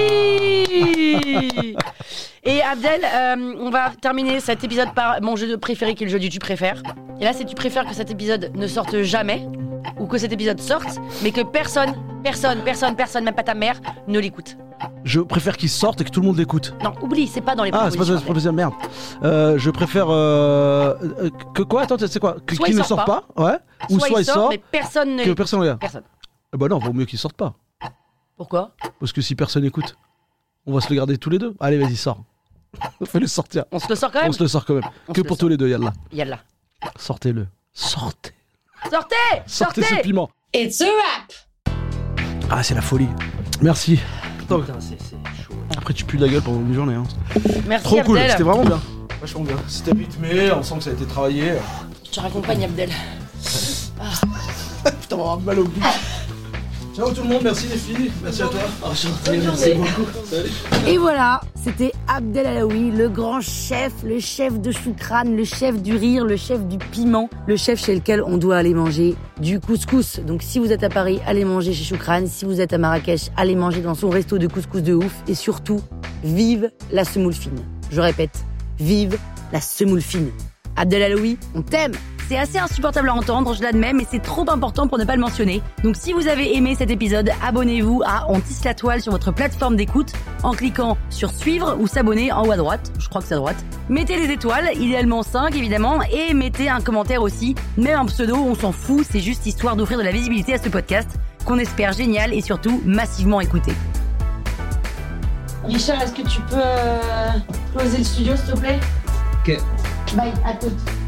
[SPEAKER 4] Et Abdel, on va terminer cet épisode par mon jeu préféré qui est le jeu du tu préfères. Et là, c'est tu préfères que cet épisode ne sorte jamais, ou que cet épisode sorte, mais que personne, même pas ta mère, ne l'écoute.
[SPEAKER 6] Je préfère qu'il sorte et que tout le monde l'écoute.
[SPEAKER 4] Non, oublie, c'est pas dans les
[SPEAKER 6] Ah, c'est pas
[SPEAKER 4] propositions.
[SPEAKER 6] ça, c'est pas ça, merde. Je préfère que quoi? Attends, c'est quoi?
[SPEAKER 4] Soit
[SPEAKER 6] Qu'il
[SPEAKER 4] il
[SPEAKER 6] ne
[SPEAKER 4] sort
[SPEAKER 6] sorte
[SPEAKER 4] pas.
[SPEAKER 6] pas, ouais. Ou soit il sort,
[SPEAKER 4] mais personne ne
[SPEAKER 6] que
[SPEAKER 4] l'écoute.
[SPEAKER 6] personne regarde.
[SPEAKER 4] Personne.
[SPEAKER 6] Bah non, vaut mieux qu'il sorte pas.
[SPEAKER 4] Pourquoi?
[SPEAKER 6] Parce que si personne écoute, On va se le garder tous les deux. Allez, vas-y, sors. Fais-le sortir.
[SPEAKER 4] On se le sort quand même.
[SPEAKER 6] On se le sort quand même. Que pour tous les deux, Yallah.
[SPEAKER 4] Yallah.
[SPEAKER 6] Sortez-le. Sortez
[SPEAKER 4] Sortez
[SPEAKER 6] ce piment.
[SPEAKER 4] It's a wrap.
[SPEAKER 6] Ah, c'est la folie. Merci. Attends,
[SPEAKER 5] Putain, c'est chaud.
[SPEAKER 6] après, tu pues de la gueule pendant une journée. Hein.
[SPEAKER 4] Merci
[SPEAKER 6] Trop cool,
[SPEAKER 4] Abdel.
[SPEAKER 6] c'était vraiment bien. Vachement bien. C'était rythmé, on sent que ça a été travaillé.
[SPEAKER 4] Je te raccompagne Abdel.
[SPEAKER 6] Putain, on va avoir mal au bout. Ciao tout le monde, merci les filles. Merci à toi.
[SPEAKER 5] Enchanté, merci beaucoup.
[SPEAKER 6] Salut.
[SPEAKER 4] Et voilà, c'était Abdel Alaoui, le grand chef, le chef de Choukran, le chef du rire, le chef du piment, le chef chez lequel on doit aller manger du couscous. Donc si vous êtes à Paris, allez manger chez Choukran. Si vous êtes à Marrakech, allez manger dans son resto de couscous de ouf. Et surtout, vive la semoule fine. Je répète, vive la semoule fine. Abdel Alaoui, on t'aime. C'est assez insupportable à entendre, je l'admets, mais c'est trop important pour ne pas le mentionner. Donc si vous avez aimé cet épisode, abonnez-vous à On tisse la toile sur votre plateforme d'écoute en cliquant sur suivre ou s'abonner en haut à droite. Je crois que c'est à droite. Mettez les étoiles, idéalement 5 évidemment, et mettez un commentaire aussi. Même un pseudo, on s'en fout, c'est juste histoire d'offrir de la visibilité à ce podcast qu'on espère génial et surtout massivement écouté. Richard, est-ce que tu peux closer le studio s'il te plaît ?
[SPEAKER 5] Ok.
[SPEAKER 4] Bye, à toutes.